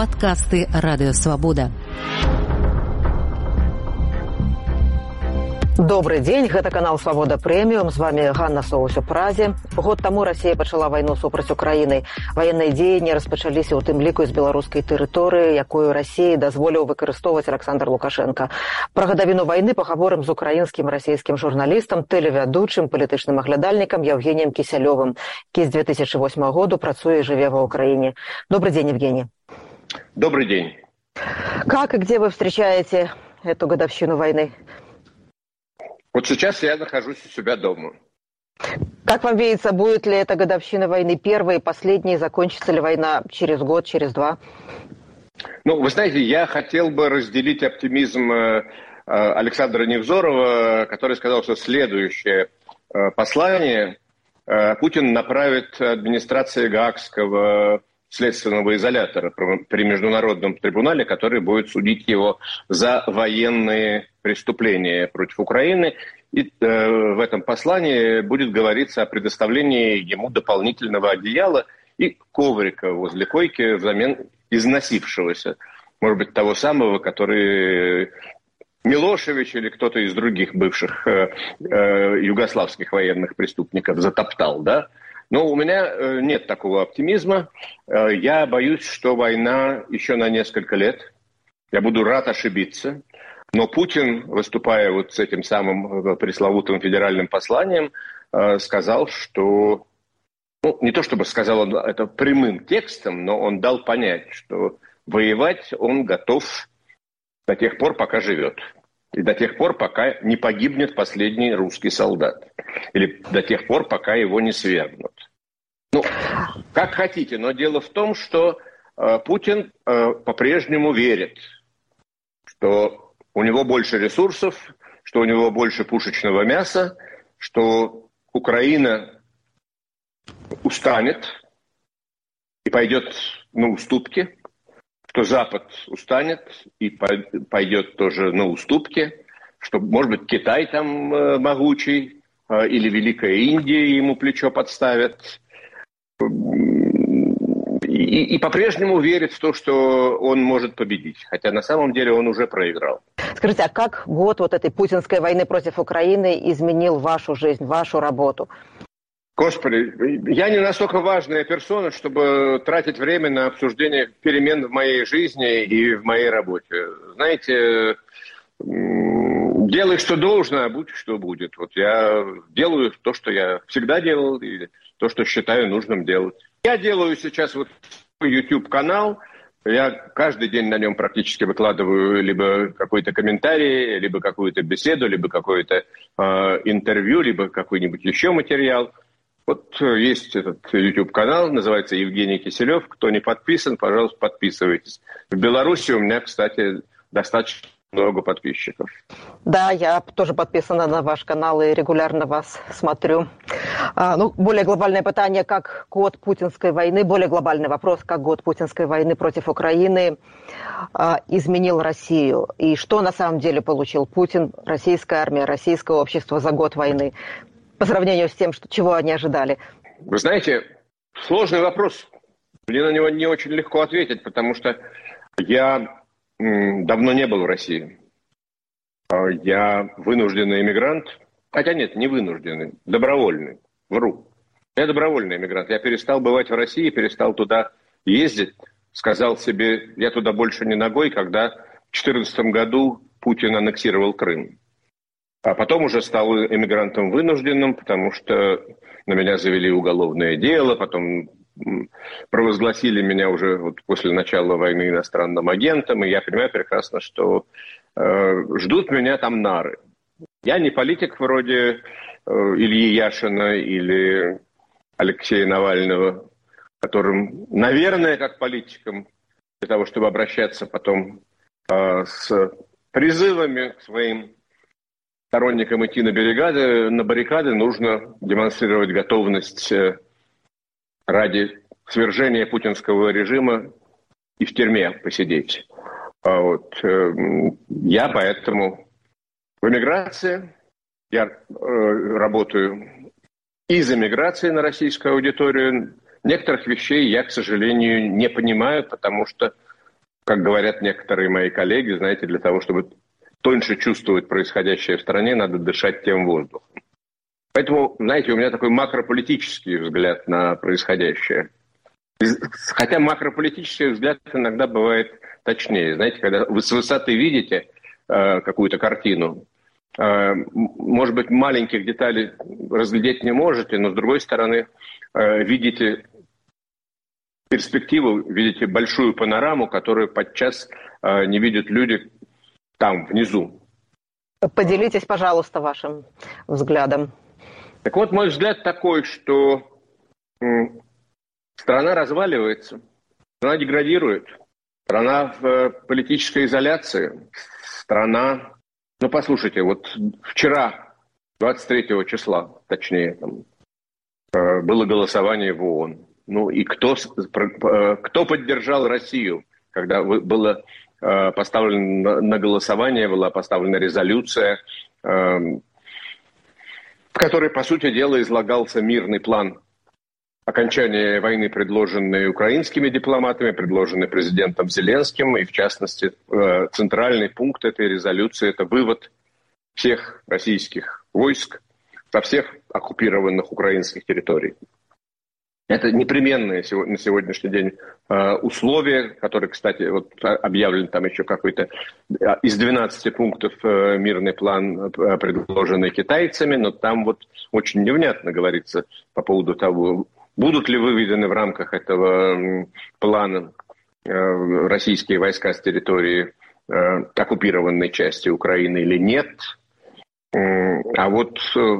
Падкасты Радыёвабода. Добрый дзень, гэта канал Свабода Прэміум, з вами Ганна Соус у Празе. Год таму Расія пачала вайну супраць Украіны. Ваенныя дзеянні распачаліся ў тым ліку з беларускай тэрыторыі, якую Расіі дазволіў выкарыстоўваць Александр Лукашенко. Пра гадавіну вайны пагаворым з украінскім расійскім журналістам, тэлевядучым, палітычным аглядальнікам Евгением Кісялёвым, які з 2008 году працуе і жыве ва Украине. Добрый день, Евгений. Добрый день. Как и где вы встречаете эту годовщину войны? Вот сейчас я нахожусь у себя дома. Как вам видится, будет ли эта годовщина войны первой и последней? Закончится ли война через год, через два? Ну, вы знаете, я хотел бы разделить оптимизм Александра Невзорова, который сказал, что следующее послание Путин направит администрации Гаагского следственного изолятора при международном трибунале, который будет судить его за военные преступления против Украины. И в этом послании будет говориться о предоставлении ему дополнительного одеяла и коврика возле койки взамен износившегося. Может быть, того самого, который Милошевич или кто-то из других бывших югославских военных преступников затоптал, да? Но у меня нет такого оптимизма. Я боюсь, что война еще на несколько лет. Я буду рад ошибиться. Но Путин, выступая вот с этим самым пресловутым федеральным посланием, сказал, что... Ну, не то чтобы сказал он это прямым текстом, но он дал понять, что воевать он готов до тех пор, пока живет. И до тех пор, пока не погибнет последний русский солдат. Или до тех пор, пока его не свергнут. Ну, как хотите, но дело в том, что Путин по-прежнему верит, что у него больше ресурсов, что у него больше пушечного мяса, что Украина устанет и пойдет на уступки, что Запад устанет и пойдет тоже на уступки, что, может быть, Китай там могучий или Великая Индия ему плечо подставят. И по-прежнему верит в то, что он может победить. Хотя на самом деле он уже проиграл. Скажите, а как год вот этой путинской войны против Украины изменил вашу жизнь, вашу работу? Господи, я не настолько важная персона, чтобы тратить время на обсуждение перемен в моей жизни и в моей работе. Знаете, делай, что должно, а будь, что будет. Вот я делаю то, что я всегда делал, и то, что считаю нужным делать. Я делаю сейчас вот YouTube-канал. Я каждый день на нем практически выкладываю либо какой-то комментарий, либо какую-то беседу, либо какое-то интервью, либо какой-нибудь еще материал. Вот есть этот YouTube-канал, называется Евгений Кисялёв. Кто не подписан, пожалуйста, подписывайтесь. В Беларуси у меня, кстати, достаточно много подписчиков. Да, я тоже подписана на ваш канал и регулярно вас смотрю. Более глобальное питание, как год путинской войны, более глобальный вопрос, как год путинской войны против Украины изменил Россию. И что на самом деле получил Путин, российская армия, российское общество за год войны по сравнению с тем, чего они ожидали? Вы знаете, сложный вопрос. Мне на него не очень легко ответить, потому что я давно не был в России. Я вынужденный эмигрант. Хотя нет, не вынужденный, добровольный. Вру. Я добровольный эмигрант. Я перестал бывать в России, перестал туда ездить. Сказал себе, я туда больше не ногой, когда в 2014 году Путин аннексировал Крым. А потом уже стал эмигрантом вынужденным, потому что на меня завели уголовное дело, потом провозгласили меня уже вот после начала войны иностранным агентом, и я понимаю прекрасно, что ждут меня там нары. Я не политик вроде Ильи Яшина или Алексея Навального, которым, наверное, как политикам, для того, чтобы обращаться потом с призывами к своим сторонникам идти на баррикады, нужно демонстрировать готовность ради свержения путинского режима и в тюрьме посидеть. Я поэтому в эмиграции, я работаю из эмиграции на российскую аудиторию. Некоторых вещей я, к сожалению, не понимаю, потому что как говорят некоторые мои коллеги, знаете, для того, чтобы тоньше чувствовать происходящее в стране, надо дышать тем воздухом. Поэтому, знаете, у меня такой макрополитический взгляд на происходящее. Хотя макрополитический взгляд иногда бывает точнее. Знаете, когда вы с высоты видите какую-то картину, может быть, маленьких деталей разглядеть не можете, но, с другой стороны, видите перспективу, видите большую панораму, которую подчас не видят люди там, внизу. Поделитесь, пожалуйста, вашим взглядом. Так вот, мой взгляд такой, что страна разваливается, страна деградирует, страна в политической изоляции, страна... Ну, послушайте, вот вчера, 23 числа, точнее, было голосование в ООН. Ну, и кто поддержал Россию, когда было поставлено на голосование, была поставлена резолюция, в которой, по сути дела, излагался мирный план окончания войны, предложенный украинскими дипломатами, предложенный президентом Зеленским. И, в частности, центральный пункт этой резолюции – это вывод всех российских войск со всех оккупированных украинских территорий. Это непременные на сегодняшний день условия, которые, кстати, вот объявлен там еще какой-то из 12 пунктов мирный план, предложенный китайцами, но там вот очень невнятно говорится по поводу того, будут ли выведены в рамках этого плана российские войска с территории оккупированной части Украины или нет. А вот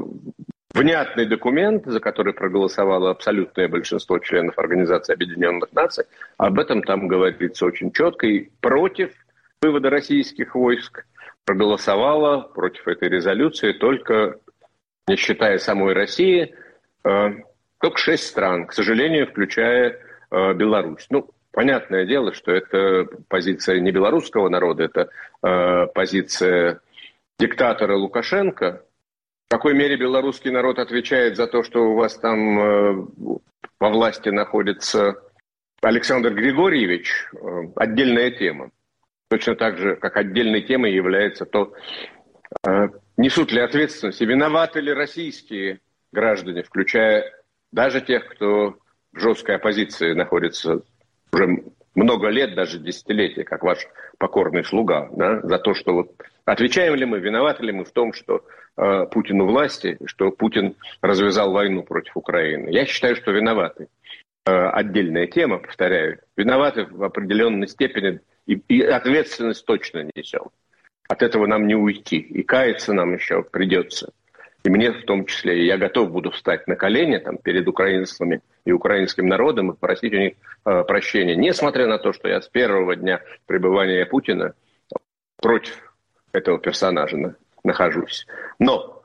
внятный документ, за который проголосовало абсолютное большинство членов Организации Объединенных Наций, об этом там говорится очень четко. И против вывода российских войск проголосовало против этой резолюции только, не считая самой России, только 6 стран, к сожалению, включая Беларусь. Ну, понятное дело, что это позиция не белорусского народа, это позиция диктатора Лукашенко. В какой мере белорусский народ отвечает за то, что у вас там во власти находится Александр Григорьевич, отдельная тема. Точно так же, как отдельной темой является то, несут ли ответственность и виноваты ли российские граждане, включая даже тех, кто в жесткой оппозиции находится уже много лет, даже десятилетия, как ваш покорный слуга, да, за то, что вот отвечаем ли мы, виноваты ли мы в том, что Путин у власти, что Путин развязал войну против Украины. Я считаю, что виноваты. Отдельная тема, повторяю. Виноваты в определенной степени и ответственность точно несем. От этого нам не уйти. И каяться нам еще придется. И мне в том числе. И я готов буду встать на колени там, перед украинцами и украинским народом и просить у них прощения. Несмотря на то, что я с первого дня пребывания Путина против этого персонажа нахожусь. Но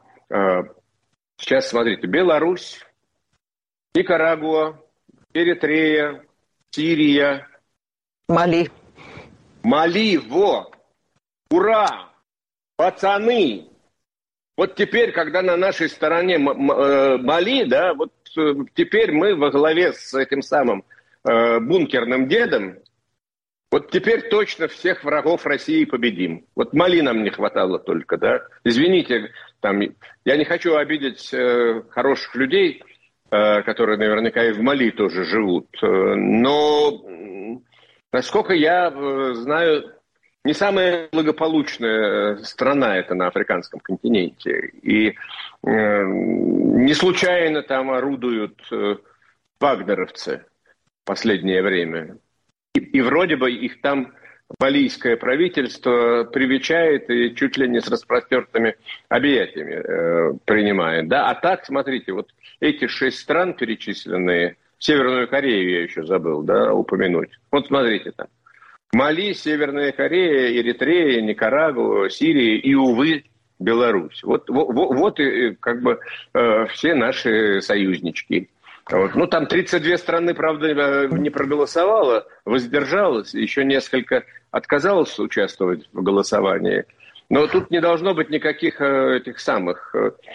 сейчас, смотрите, Беларусь, Никарагуа, Эритрея, Сирия. Мали. Мали, во! Ура! Пацаны! Вот теперь, когда на нашей стороне Мали, да, вот теперь мы во главе с этим самым бункерным дедом, вот теперь точно всех врагов России победим. Вот Мали нам не хватало только, да. Извините, там, я не хочу обидеть хороших людей, которые наверняка и в Мали тоже живут. Но, насколько я знаю, не самая благополучная страна это на африканском континенте. И не случайно там орудуют вагнеровцы в последнее время. И вроде бы их там малийское правительство привечает и чуть ли не с распростертыми объятиями принимает. Да? А так, смотрите, вот эти 6 стран перечисленные, Северную Корею я еще забыл, да, упомянуть. Вот смотрите там. Мали, Северная Корея, Эритрея, Никарагуа, Сирия и, увы, Беларусь. Вот и как бы все наши союзнички. Вот. Ну, там 32 страны, правда, не проголосовало, воздержалось, еще несколько отказалось участвовать в голосовании. Но тут не должно быть никаких этих самых...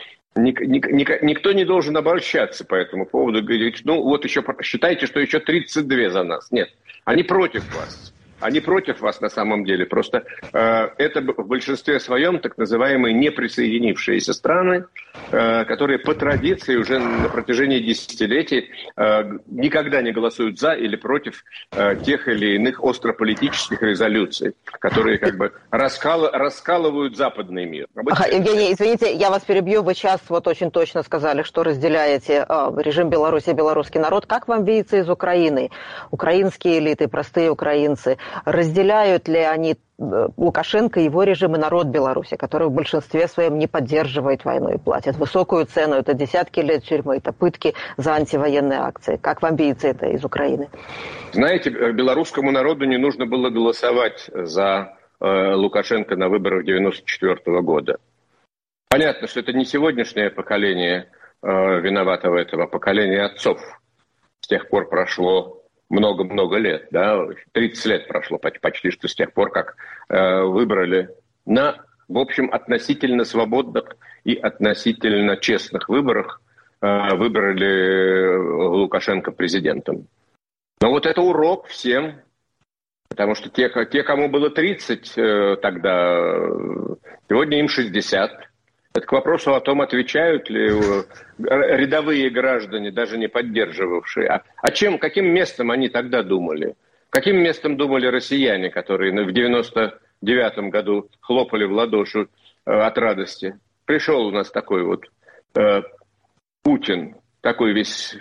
Никто не должен обольщаться по этому поводу. Говорить, ну, вот еще считайте, что еще 32 за нас. Нет, они против вас. Они против вас на самом деле. Просто это в большинстве своем так называемые неприсоединившиеся страны, которые по традиции уже на протяжении десятилетий никогда не голосуют за или против тех или иных острополитических резолюций, которые как бы раскалывают западный мир. Евгений, извините, я вас перебью. Вы сейчас вот очень точно сказали, что разделяете режим Беларуси и белорусский народ. Как вам видится из Украины? Украинские элиты, простые украинцы, разделяют ли они Лукашенко, его режим и народ Беларуси, который в большинстве своем не поддерживает войну и платит высокую цену? Это десятки лет тюрьмы, это пытки за антивоенные акции. Как вам видится это из Украины? Знаете, белорусскому народу не нужно было голосовать за Лукашенко на выборах 1994 года. Понятно, что это не сегодняшнее поколение виновато в этом, а поколение отцов. С тех пор прошло много-много лет, да, 30 лет прошло почти что с тех пор, как выбрали на, в общем, относительно свободных и относительно честных выборах выбрали Лукашенко президентом. Но вот это урок всем, потому что те, кому было 30 тогда, сегодня им 60. Это к вопросу о том, отвечают ли рядовые граждане, даже не поддерживавшие. Каким местом они тогда думали? Каким местом думали россияне, которые в 99-м году хлопали в ладоши от радости? Пришел у нас такой вот Путин, такой весь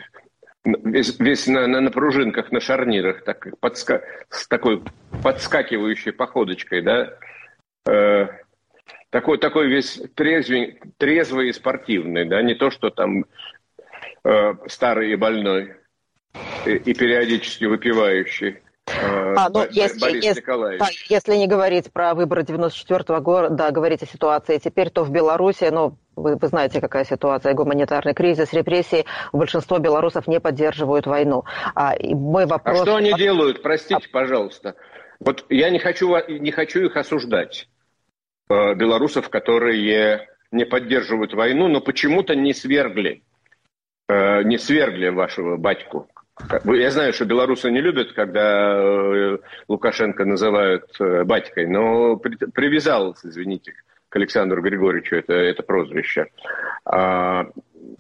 на пружинках, на шарнирах, с такой подскакивающей походочкой, да? Такой весь трезвый и спортивный, да, не то, что там старый и больной, и периодически выпивающий. Борис Николаевич. Так, если не говорить про выборы 94-го года, говорить о ситуации теперь, то в Беларуси, вы знаете, какая ситуация, гуманитарный кризис, репрессии, большинство белорусов не поддерживают войну. И мой вопрос... А что они делают? Простите, пожалуйста. Вот я не хочу их осуждать. Белорусов, которые не поддерживают войну, но почему-то не свергли вашего батьку. Я знаю, что белорусы не любят, когда Лукашенко называют батькой, но привязался, извините, к Александру Григорьевичу это прозвище. Вы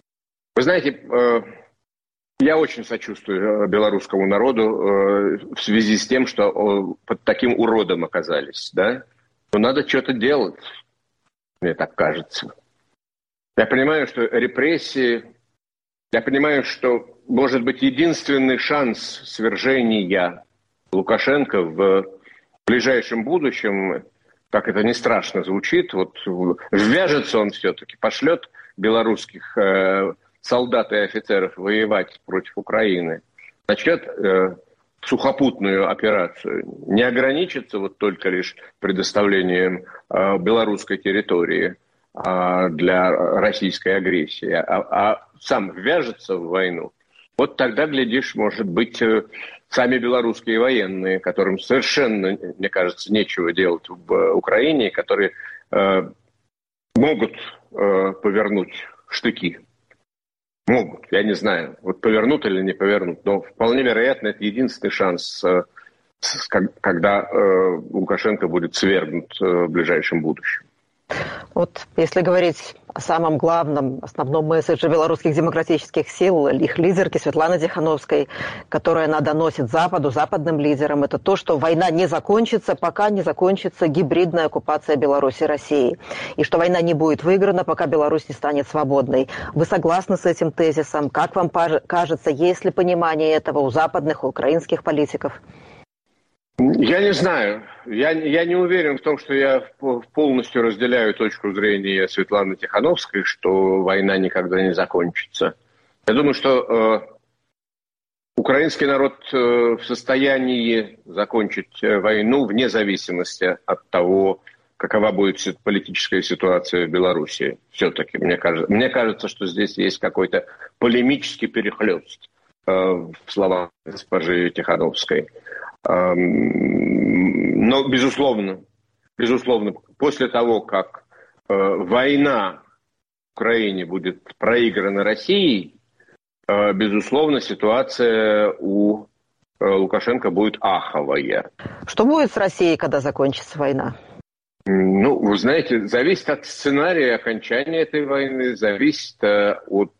знаете, я очень сочувствую белорусскому народу в связи с тем, что под таким уродом оказались, да? Но надо что-то делать, мне так кажется. Я понимаю, что репрессии, я понимаю, что, может быть, единственный шанс свержения Лукашенко в ближайшем будущем, как это не страшно звучит, вот ввяжется он все-таки, пошлет белорусских солдат и офицеров воевать против Украины, начнет сухопутную операцию, не ограничится вот только лишь предоставлением белорусской территории для российской агрессии, а сам ввяжется в войну, вот тогда, глядишь, может быть, сами белорусские военные, которым совершенно, мне кажется, нечего делать в Украине, которые могут повернуть штыки. Могут, я не знаю, вот повернут или не повернут, но вполне вероятно, это единственный шанс, когда Лукашенко будет свергнут в ближайшем будущем. Вот если говорить о самом главном, основном месседже белорусских демократических сил, их лидерки Светланы Тихановской, которая она доносит Западу, западным лидерам, это то, что война не закончится, пока не закончится гибридная оккупация Беларуси Россией. И что война не будет выиграна, пока Беларусь не станет свободной. Вы согласны с этим тезисом? Как вам кажется, есть ли понимание этого у западных, у украинских политиков? Я не знаю. Я не уверен в том, что я полностью разделяю точку зрения Светланы Тихановской, что война никогда не закончится. Я думаю, что украинский народ в состоянии закончить войну вне зависимости от того, какова будет политическая ситуация в Беларуси. Все-таки мне кажется, что здесь есть какой-то полемический перехлёст в словах госпожи Тихановской. Но, безусловно, после того, как война в Украине будет проиграна Россией, безусловно, ситуация у Лукашенко будет аховое. Что будет с Россией, когда закончится война? Ну, вы знаете, зависит от сценария окончания этой войны, зависит от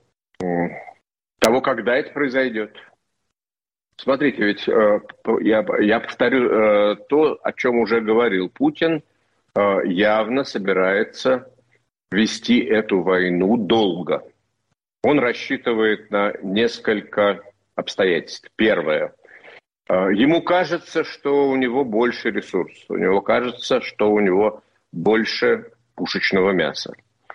того, когда это произойдет. Смотрите, ведь я повторю то, о чем уже говорил. Путин явно собирается вести эту войну долго. Он рассчитывает на несколько обстоятельств. Первое. Ему кажется, что у него больше ресурсов. У него кажется, что у него больше пушечного мяса.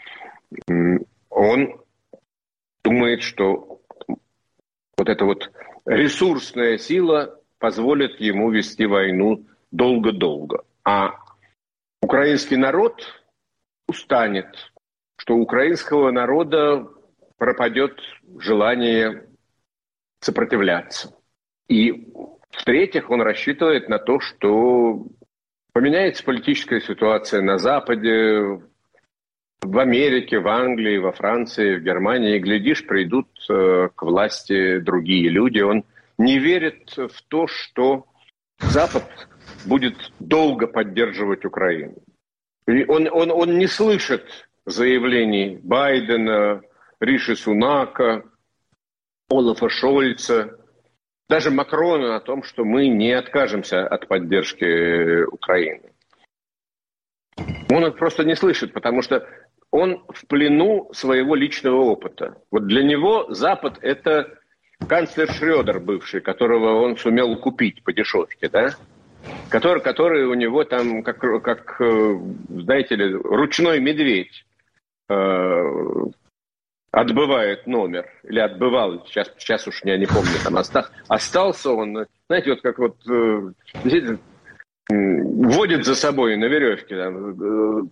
Он думает, что вот эта вот ресурсная сила позволит ему вести войну долго-долго. А украинский народ устанет, что у украинского народа пропадет желание сопротивляться. И в-третьих, он рассчитывает на то, что поменяется политическая ситуация на Западе, в Америке, в Англии, во Франции, в Германии. И, глядишь, придут к власти другие люди. Он не верит в то, что Запад будет долго поддерживать Украину. И он не слышит заявлений Байдена, Риши Сунака, Олафа Шольца, даже Макрона о том, что мы не откажемся от поддержки Украины. Он их просто не слышит, потому что он в плену своего личного опыта. Вот для него Запад – это канцлер Шрёдер бывший, которого он сумел купить по дешевке, да? Который у него там, как знаете ли, ручной медведь отбывает номер, или отбывал, сейчас уж я не помню, там остался он, знаете, вот как вот водит за собой на веревке, там,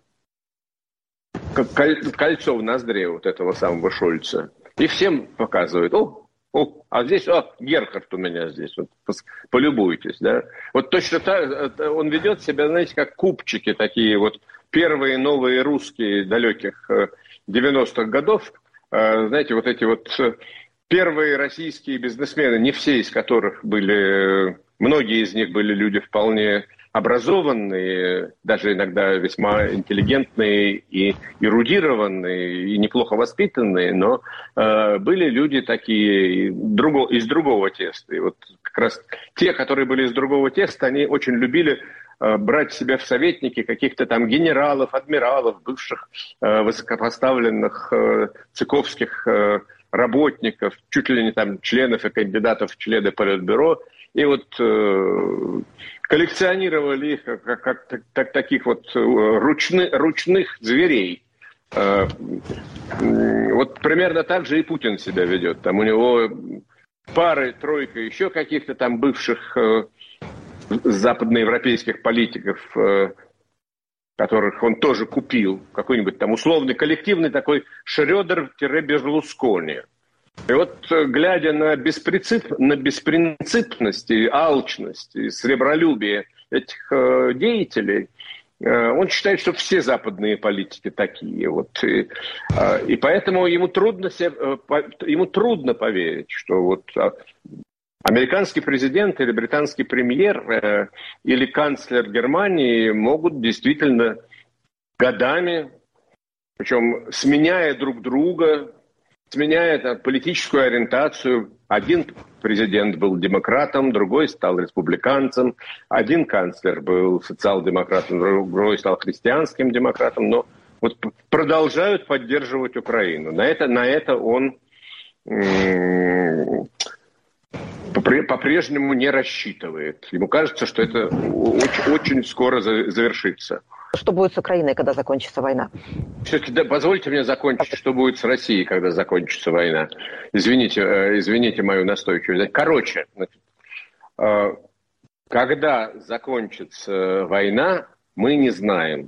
кольцо в ноздре вот этого самого Шольца, и всем показывает, а здесь, Герхард у меня здесь, вот, полюбуйтесь, да. Вот точно так он ведет себя, знаете, как купчики такие вот, первые новые русские далеких 90-х годов, знаете, вот эти вот первые российские бизнесмены, не все из которых были, многие из них были люди вполне образованные, даже иногда весьма интеллигентные и эрудированные, и неплохо воспитанные, но были люди такие из другого теста. И вот как раз те, которые были из другого теста, они очень любили брать себя в советники каких-то там генералов, адмиралов, бывших высокопоставленных цыковских работников, чуть ли не там членов и кандидатов в члены Политбюро. И вот коллекционировали их как таких вот ручных зверей. Вот примерно так же и Путин себя ведет. Там у него пары-тройка еще каких-то там бывших западноевропейских политиков, которых он тоже купил, какой-нибудь там условный коллективный такой Шрёдер-Берлускони. И вот, глядя на беспринципность и алчность, и сребролюбие этих деятелей, он считает, что все западные политики такие. Вот. И поэтому ему трудно поверить, что вот американский президент или британский премьер или канцлер Германии могут действительно годами, причем сменяя друг друга, сменяя политическую ориентацию. Один президент был демократом, другой стал республиканцем, один канцлер был социал-демократом, другой стал христианским демократом, но вот продолжают поддерживать Украину. На это он по-прежнему не рассчитывает. Ему кажется, что это очень скоро завершится. Что будет с Украиной, когда закончится война? Все-таки позвольте мне закончить, что будет с Россией, когда закончится война. Извините мою настойчивость. Короче, когда закончится война, мы не знаем.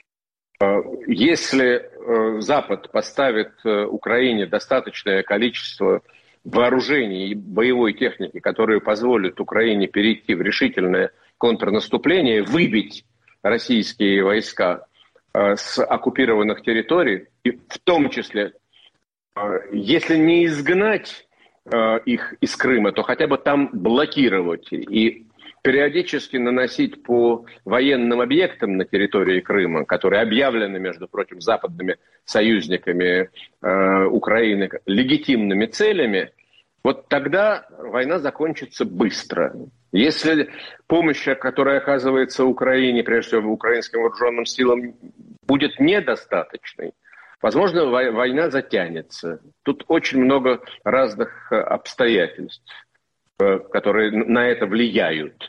Если Запад поставит Украине достаточное количество вооружений и боевой техники, которые позволят Украине перейти в решительное контрнаступление, выбить российские войска с оккупированных территорий, и в том числе, если не изгнать, их из Крыма, то хотя бы там блокировать и периодически наносить по военным объектам на территории Крыма, которые объявлены, между прочим, западными союзниками Украины легитимными целями, вот тогда война закончится быстро. Если помощь, которая оказывается Украине, прежде всего украинским вооруженным силам, будет недостаточной, возможно, война затянется. Тут очень много разных обстоятельств, которые на это влияют.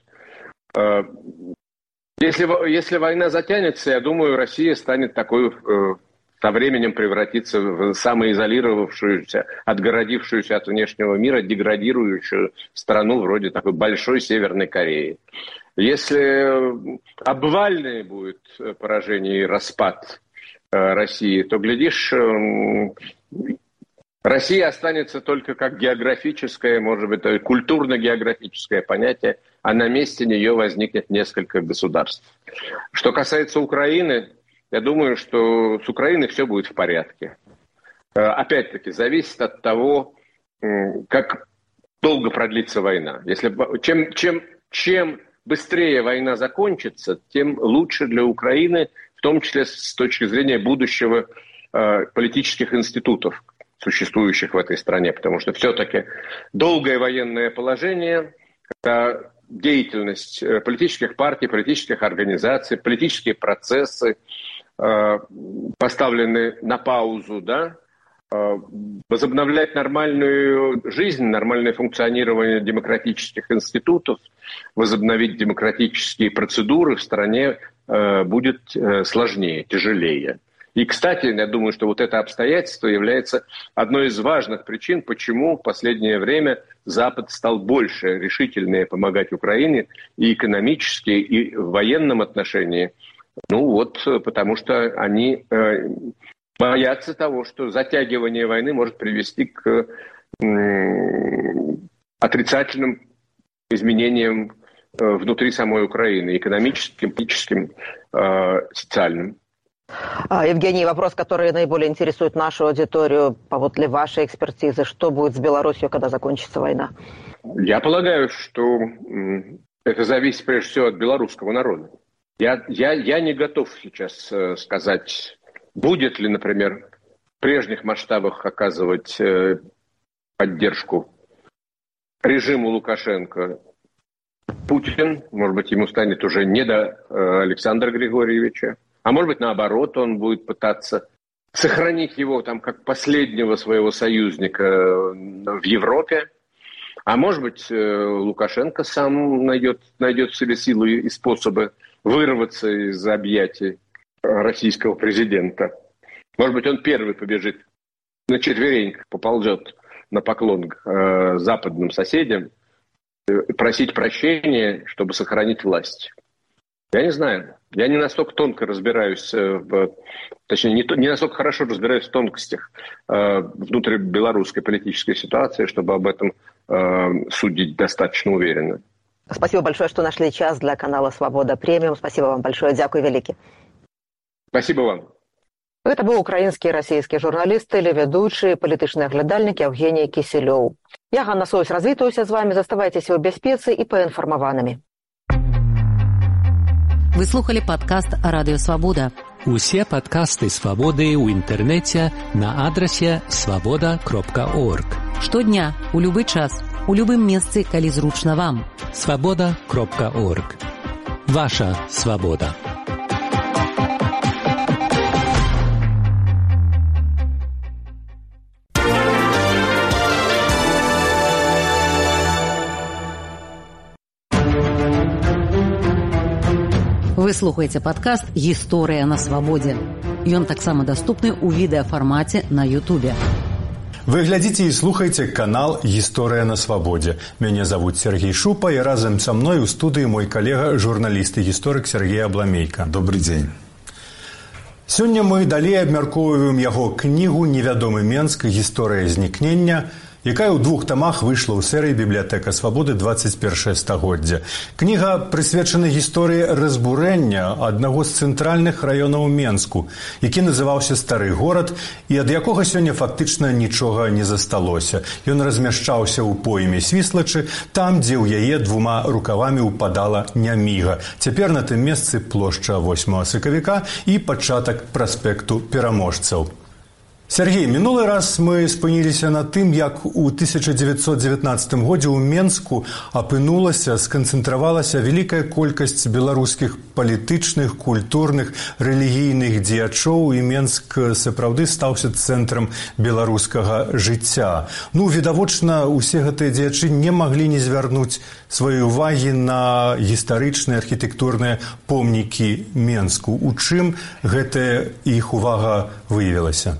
Если война затянется, я думаю, Россия станет такой, со временем превратится в самоизолировавшуюся, отгородившуюся от внешнего мира, деградирующую страну вроде такой большой Северной Кореи. Если обвальное будет поражение и распад России, то, глядишь, Россия останется только как географическое, может быть, культурно-географическое понятие, а на месте нее возникнет несколько государств. Что касается Украины, я думаю, что с Украиной все будет в порядке. Опять-таки, зависит от того, как долго продлится война. Чем быстрее война закончится, тем лучше для Украины, в том числе с точки зрения будущего политических институтов, существующих в этой стране, потому что все-таки долгое военное положение, когда деятельность политических партий, политических организаций, политические процессы поставлены на паузу, да, возобновлять нормальную жизнь, нормальное функционирование демократических институтов, возобновить демократические процедуры в стране будет сложнее, тяжелее. И, кстати, я думаю, что вот это обстоятельство является одной из важных причин, почему в последнее время Запад стал больше решительнее помогать Украине и экономически, и в военном отношении. Ну вот, потому что они боятся того, что затягивание войны может привести к отрицательным изменениям внутри самой Украины, экономическим, политическим, социальным. Евгений, вопрос, который наиболее интересует нашу аудиторию, поводле вашей экспертизы. Что будет с Беларусью, когда закончится война? Я полагаю, что это зависит прежде всего от белорусского народа. Я не готов сейчас сказать, будет ли, например, в прежних масштабах оказывать поддержку режиму Лукашенко Путин. Может быть, ему станет уже не до Александра Григорьевича. А может быть, наоборот, он будет пытаться сохранить его там как последнего своего союзника в Европе. А может быть, Лукашенко сам найдет в себе силы и способы вырваться из объятий российского президента. Может быть, он первый побежит на четвереньках, поползет на поклон к западным соседям, просить прощения, чтобы сохранить власть. Я не знаю. Я не настолько тонко разбираюсь, точнее, не настолько хорошо разбираюсь в тонкостях внутрибелорусской политической ситуации, чтобы об этом судить достаточно уверенно. Спасибо большое, что нашли час для канала «Свобода Премиум». Спасибо вам большое. Дякую великі. Спасибо вам. Гэта быў украінскі і расійскі журналіст, тэлеведучы, палітычны аглядальнік Евгений Кісілёў. Я, Ганна Соус, развітаюся з вами. Заставайтеся ў бяспецы і паінфармаванымі. Вы слухали падкаст «Радыё Свабода». Усе падкасты «Свабоды» ў інтэрнэце на адрасе свабода.орг. Штодня, у любы час, у любым месцы, калі зручна вам. свабода.орг. Ваша свабода. Вы слухаеце падкаст «Гісторыя на свабодзе». Ён таксама даступны ў відэафармаце на Ютубе. Вы глядзіце і слухаеце канал «Гісторыя на свабодзе». Мяне зовут Сергей Шупа, і разам са мной у студыі мой калега, журналіст і гісторык Сергей Абламейка. Добрый дзень. Сёння мы далей абмяркоўваем яго кнігу «Невядомы Менск. Гісторыя знікнення», якая ў 2 тамах выйшла ў серыі «Бібліятэка свабоды 21 стагоддзя». Кніга прысвечана гісторыі разбурэння аднаго з цэнтральных раёнаў Менску, які называўся Стары горад і ад якога сёння фактычна нічога не засталося. Ён размяшчаўся ў пойме Свіслачы, там, дзе ў яе 2 рукавамі ўпадала Няміга. Цяпер на тым месцы плошча 8 сакавіка і пачатак праспекту Пераможцаў. Сергей, мінулы раз мы спыніліся на тым, як у 1919 годзе ў Менску апынулася, сканцэнтравалася вялікая колькасць беларускіх палітычных, культурных, рэлігійных дзеячоў, і Менск сапраўды стаўся цэнтрам беларускага жыцця. Відавочна, усе гэтыя дзеячы не маглі не звярнуць сваёй увагі на гістарычныя архітэктурныя помнікі Менску. У чым гэтая іх увага выявілася?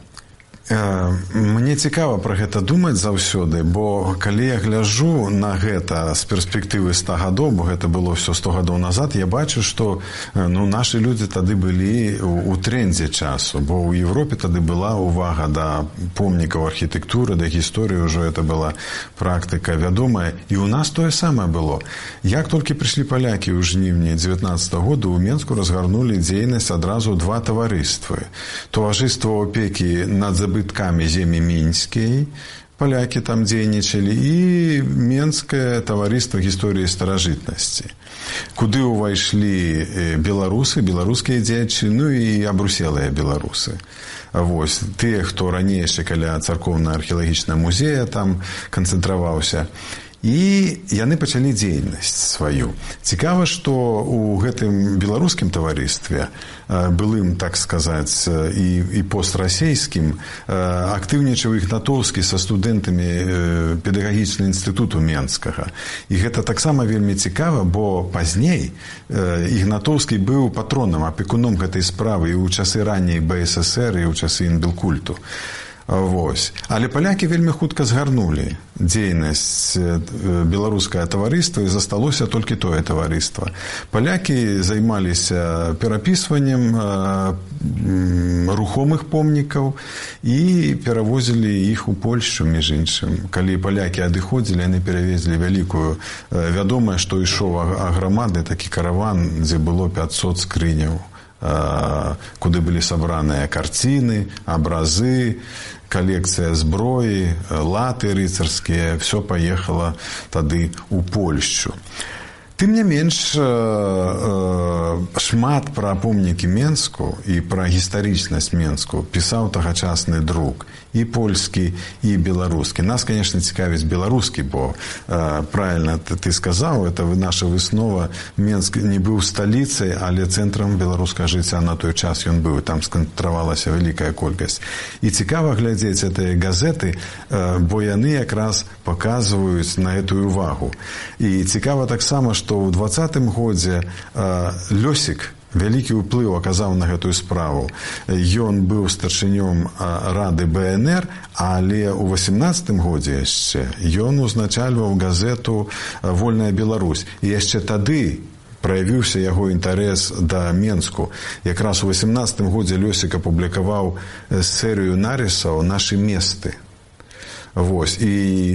Мне цікава пра гэта думаць заўсёды, бо калі я гляджу на гэта з перспектывы 100 гадоў, бо гэта было ўсё 100 гадоў назад, я бачу, што нашы людзі тады былі ў трендзе часу, бо ў Европе тады была увага да помнікаў архітэктуры, да гісторыі, ўжо это была практыка вядомая, і ў нас тое самае было. Як толькі прыйшлі палякі ў жніўні 19 года, у Менску разгарнулі дзейнасць адразу 2 таварыствы. Таварыства опекі над забыткамі землі мінскай, палякі там дзейнічалі, і Менскае таварыства гісторыі старажытнасці, куды ўвайшлі беларусы, беларускія дзеячы, і абруселыя беларусы. Вось, тыя, хто раней яшчэ каля царкоўна-археалагічнага музея там канцэнтраваўся. І яны пачалі дзейнасць сваю. Цікава, што ў гэтым беларускім таварыстве, былым, так сказаць, і пострасейскім, актыўнічаў Ігнатоўскі са студэнтамі педагагічнага інстытуту Менскага. І гэта таксама вельмі цікава, бо пазней Ігнатоўскі быў патронам, апекуном гэтай справы і ў часы ранняй БССР, і ў часы інбелкульту. Вось. Але палякі вельмі хутка згарнулі дзейнасць беларускае таварыства, і засталося толькі тое таварыства. Палякі займаліся перапісваннем рухомых помнікаў і перавозілі іх у Польшчу, між іншым. Калі палякі адыходзілі, яны перавезлі вялікую, вядомае, што ішоў аграмадны такі караван, дзе было 500 скрыняў, куды былі сабраныя карціны, абразы, калекцыя зброі, латы рыцарскія, все паехала тады ў Польшчу. Тым не менш, шмат пра помнікі Менску і пра гістарычнасць Менску пісаў тагачасны друк, і польскі, і беларускі. Нас, конечно, цікавіць беларускі, бо правильно ты сказаў, это наша выснова. Менск не быў сталіцай, але цэнтрам беларускага жыцця на той час ён быў. Там сканцэнтравалася вялікая колькасць. І цікава глядзець гэтыя газеты, бо яны якраз паказваюць на гэтую увагу. І цікава таксама, што ў 20-м годзе Лёсік вялікі ўплыў аказаў на гэтую справу. Ён быў старшынём рады БНР, але ў 18-м годзе яшчэ ён узначальваў газету «Вольная Беларусь». І яшчэ тады праявіўся яго інтарэс да Менску. Якраз у 18-м годзе Лёсік апублікаваў серыю нарысаў «Нашы месты». Вось. І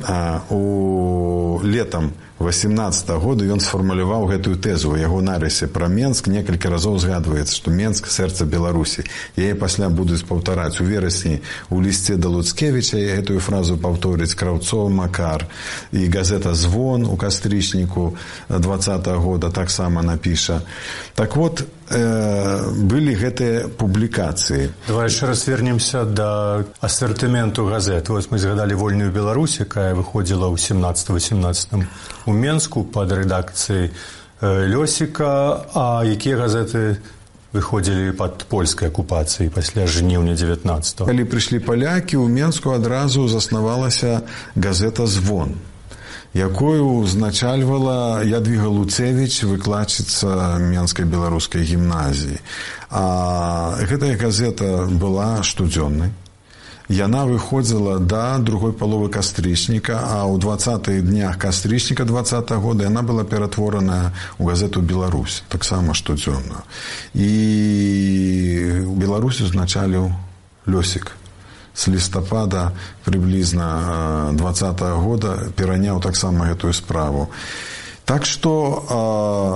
летам 18 года ён сфармуляваў гэтую тэзу. У яго нарысе пра Менск некалькі разоў згадваецца, што Менск – сэрца Беларусі. Яе пасля будуць паўтараць у верасні у лісце да Луцкевіча, і гэтую фразу паўторыць Краўцоў, Макар. І газета «Звон» у кастрычніку 20 года таксама напіша. Так вот, былі гэтыя публікацыі. Давай яшчэ раз вернемся да асартыменту газет. Вось мы згадалі «Вольную Беларусь», якая выходзіла ў 17-18 у Менску пад рэдакцыяй Лёсіка, а якія газеты выходзілі пад польскай акупацыяй пасля жніўня 19-го? Калі прыйшлі палякі, у Менску адразу заснавалася газета «Звон», якую узначальвала Ядвіга Луцевіч, выкладчыца Менскай беларускай гімназіі. А гэтая газета была штодзённай. Яна выходзіла да другой паловы кастрычніка, а ў 20-х днях кастрычніка 20-го года яна была ператворана ў газету «Беларусь», таксама штодзённую. І ў Беларусі узначаліў Лёсік. с лістапада приблизна 20-го года пераняў таксама гэтую справу. Так што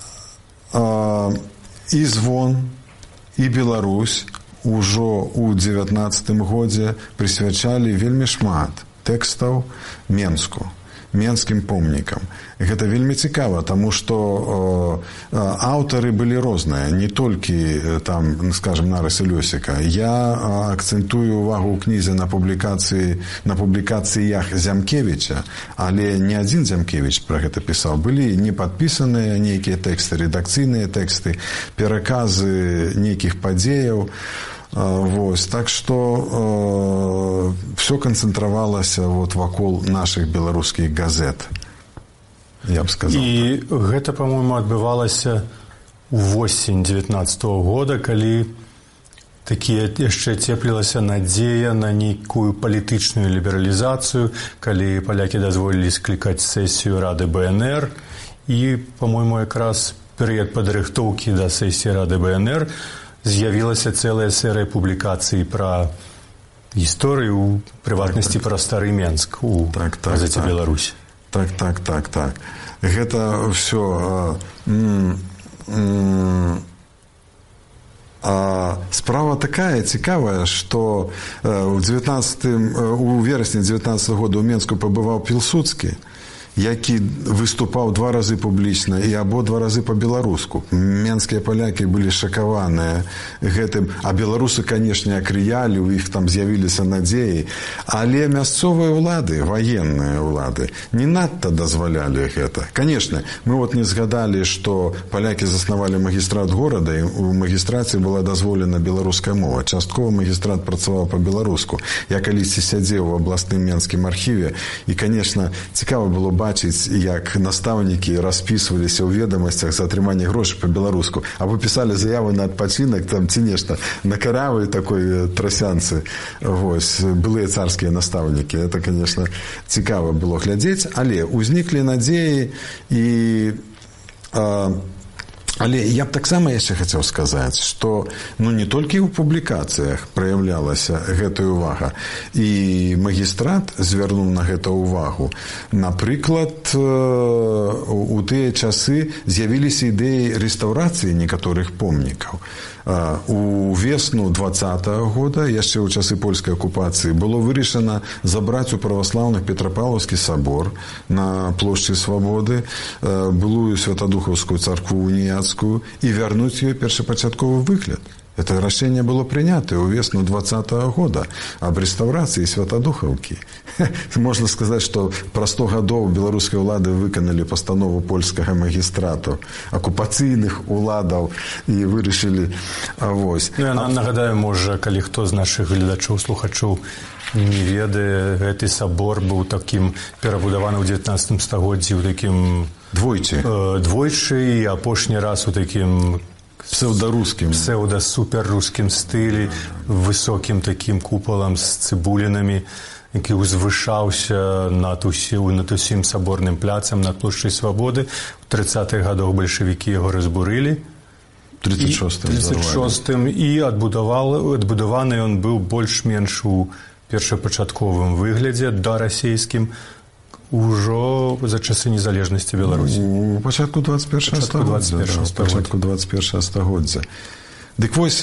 і звон, і Беларусь ужо ў 19-м годзе прысвячалі вельмі шмат тэкстаў Менску, менскім помнікам. Гэта вельмі цікава, таму што аўтары былі розныя, не толькі там, скажем, Нарыс і Лёсіка. Я акцэнтую увагу ў кнізе на публікацыях Зямкевіча, але не адзін Зямкевіч пра гэта пісаў. Былі непадпісаныя нейкія тэксты, рэдакцыйныя тэксты, пераказы нейкіх падзеяў. Вось, так што все канцэнтравалася вакол нашых беларускіх газет, я б сказаў. І гэта, па-мойму, адбывалася ўвосень 19-го года, калі такія яшчэ цеплілася надзея на нейкую палітычную лібералізацыю, калі палякі дазволілі склікаць сесію Рады БНР, і, па-мойму, якраз перыяд падрыхтоўкі да сесіі Рады БНР з'явілася цэлая серыя публікацый пра гісторыю, у прыватнасці пра стары Менск у газеце «Беларусь». Так. Гэта ўсё... Справа такая цікавая, што у верасні 19-го года ў Менску пабываў Пілсудскі, які выступаў 2 разы публічна і абодва разы па-беларуску. Менскія палякі былі шакаваныя гэтым, а беларусы, канешне, акрыялі, у іх там з'явіліся надзеі, але мясцовыя ўлады, ваенныя ўлады, не надта дазвалялі гэта. Канешне, мы не згадалі, што палякі заснавалі магістрат горада, і у магістраце была дазволена беларуская мова. Часткова магістрат працаваў па-беларуску. Я калісьці сядзеў у абласным менскім архіве, і, канешне, цікава было бачыць, як настаўнікі распісваліся ў ведамасцях за атрыманне грошай па-беларуску, або пісалі заявы на адпачынак там ці нешта на каравай такой трасянцы. Вось, былыя царскія настаўнікі. Это, конечно, цікава было глядзець, але ўзніклі надзеі і... Але я б таксама яшчэ хацеў сказаць, што не толькі ў публікацыях праяўлялася гэтая ўвага, і магістрат звярнуў на гэта ўвагу. Напрыклад, у тыя часы з'явіліся ідэі рэстаўрацыі некаторых помнікаў. У весну 20-го года, яшчэ ў часы польскай акупацыі, было вырашана забраць у праваслаўных Петрапаўлаўскі сабор на плошчы Свабоды, былую святадухаўскую царкву уніяцкую, і вярнуць ёй першапачатковы выгляд. Это рашэнне было прынятае ў весну 20-го года аб рэстаўрацыі Святадухаўкі. Можна сказаць, што праз 100 гадоў беларускія ўлады выканалі пастанову польскага магістрату, акупацыйных уладаў, і вырашылі. Вось. Я нагадаю, можа, калі хто з нашых гледачоў, слухачоў не ведае, гэты сабор быў такім перабудаваны ў 19 стагоддзі ў такім двойчы, і апошні раз у такім псевдо-суперрускім стылі, высокім такім купалам з цыбулінамі, які узвышаўся над усім саборным пляцам, над плошчай Свабоды. У 30-х гадах бальшавікі яго разбурылі. 36-м. І адбудаваны ён быў больш-менш у першапачатковым выглядзе, дарасійскім, ужо за часы незалежнасці Беларусі. У пачатку 21 стагоддзя. Дык вось,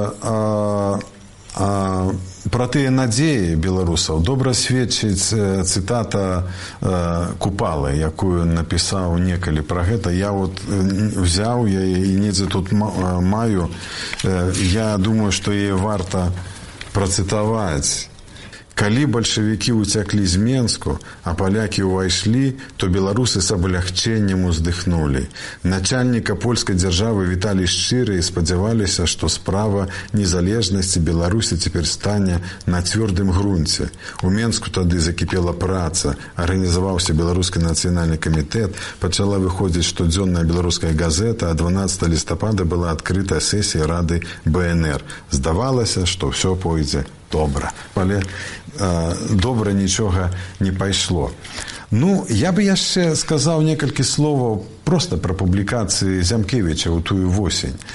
пра тыя надзеі беларусаў добра сведчыць цытата Купалы, якую напісаў некалі пра гэта. Я взяў яе і недзе тут маю. Я думаю, што яе варта працытаваць. Калі бальшавікі ўцяклі з Менску, а палякі ўвайшлі, то беларусы з аблягчэннем уздыхнулі. Начальніка польскай дзяржавы віталі шчыра і спадзяваліся, што справа незалежнасці Беларусі цяпер стане на цвёрдым грунце. У Менску тады закіпела праца, арганізаваўся беларускі нацыянальны камітэт, пачала выходзіць штодзённая беларуская газета, а 12 лістапада была адкрытая сесія Рады БНР. Здавалася, што ўсё пойдзе добра. Але добра нічога не пайшло. Я бы яшчэ сказаў некалькі словаў проста пра публікацыі Зямкевіча ў тую восень.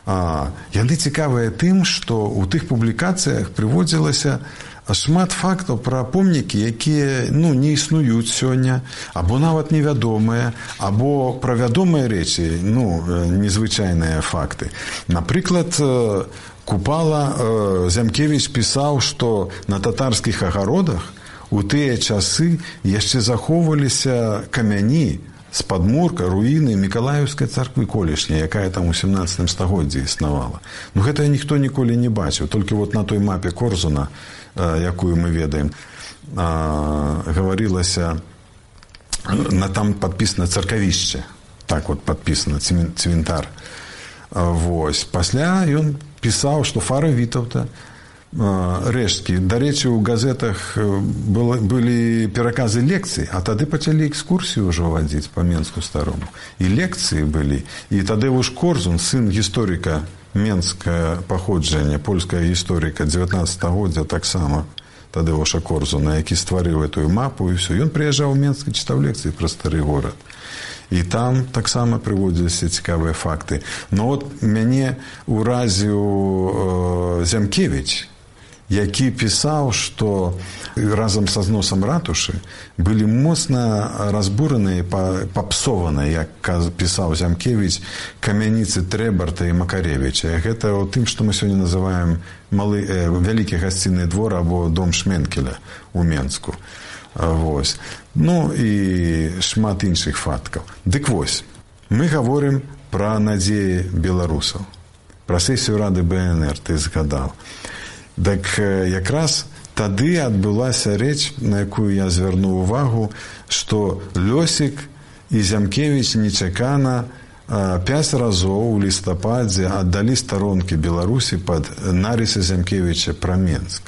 яны цікавыя тым, што ў тых публікацыях прыводзілася шмат фактаў пра помнікі, якія не існуюць сёння, або нават невядомыя, або пра вядомыя рэчы, незвычайныя факты. Напрыклад, Купала Зямкевіч пісаў, што на татарскіх агародах у тыя часы яшчэ захоўваліся камяні з падмурка, руіны Мікалаеўскай царквы колішняй, якая там у 17 стагоддзі існавала. Гэта ніхто ніколі не бачыў, толькі на той мапе Корзуна, якую мы ведаем, гаварылася, там падпісана царкавішча, так падпісана, цвінтар. Пасля ён пісаў, што Фара Вітаўта, рэшткі. Дарэчы, у газетах былі пераказы лекцый, а тады пачалі экскурсію ўжо вадзіць па Менску старому. І лекцыі былі. І Тадеуш Корзун, сын гісторыка менскае паходжання, польская гісторыка 19 стагоддзя таксама Тадеуша Корзуна, які стварыў этую мапу і ўсё. Ён прыязджаў у Менск і чытаў лекцыі пра стары горад. І там таксама прыводзіліся цікавыя факты. Но мяне уразіў Зямкевіч, які пісаў, што разам са зносам ратушы былі моцна разбураныя, папсованыя, як пісаў Зямкевіч, камяніцы Трэбарта і Макаревіча. Гэта тым, што мы сёння называем вялікі гасцінны двор або дом Шменкеля ў Менску. І шмат іншых фактаў. Дык мы гаворым пра надзеі беларусаў, пра сесію Рады БНР, ты згадаў. Так якраз тады адбылася рэч, на якую я звярнуў увагу, што Лёсік і Зямкевіч нечакана 5 разоў у лістападзе аддалі старонкі Беларусі пад нарысы Зямкевіча пра Менск.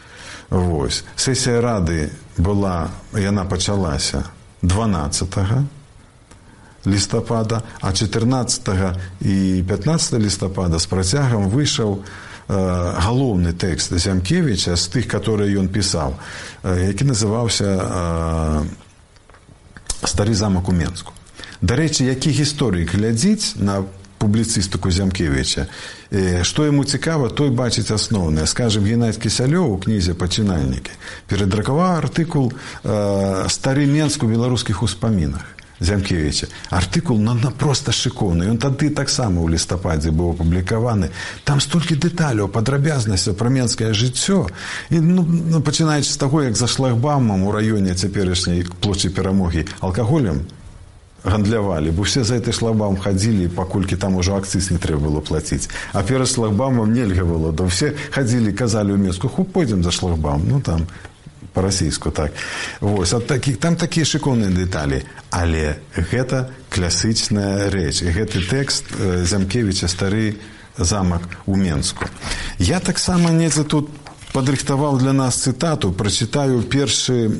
Сесія Рады яна пачалася 12 лістапада, а 14 і 15 лістапада з працягам выйшаў галоўны тэкст Зямкевіча з тых, которые ён пісаў, які называўся «Стары замак у Менску». Дарэчы, які гісторык глядзіць на публіцыстыку Зямкевіча, што яму цікава, той бачыць асноўнае. Скажем, Геннадзь Кісялёў у кнізе «Пачынальнікі» перадрукаваў артыкул «Стары Менск у беларускіх успамінах» Зямкевіча. Артыкул проста шыкоўны. Ён тады таксама ў лістападзе быў апублікаваны. Там столькі дэталяў, падрабязнасцяў пра менскае жыццё. І, пачынаючы з таго, як за шлагбаумам у раёне цяперашняй плошчы Перамогі алкаголем гандлявалі, бо все за гэты шлагбаум хадзілі, паколькі там ужо акцыз не трэба было плаціць. А перад шлагбаумам нельга было. То все хадзілі, казалі ў Менску, пойдзем за шлагбаум. Там па-расійску, так. Там такія шыкоўныя дэталі. Але гэта класічная рэч. Гэты тэкст Зямкевіча «Стары замак у Менску». Я таксама недзе тут падрыхтаваў для нас цытату, прачытаю першы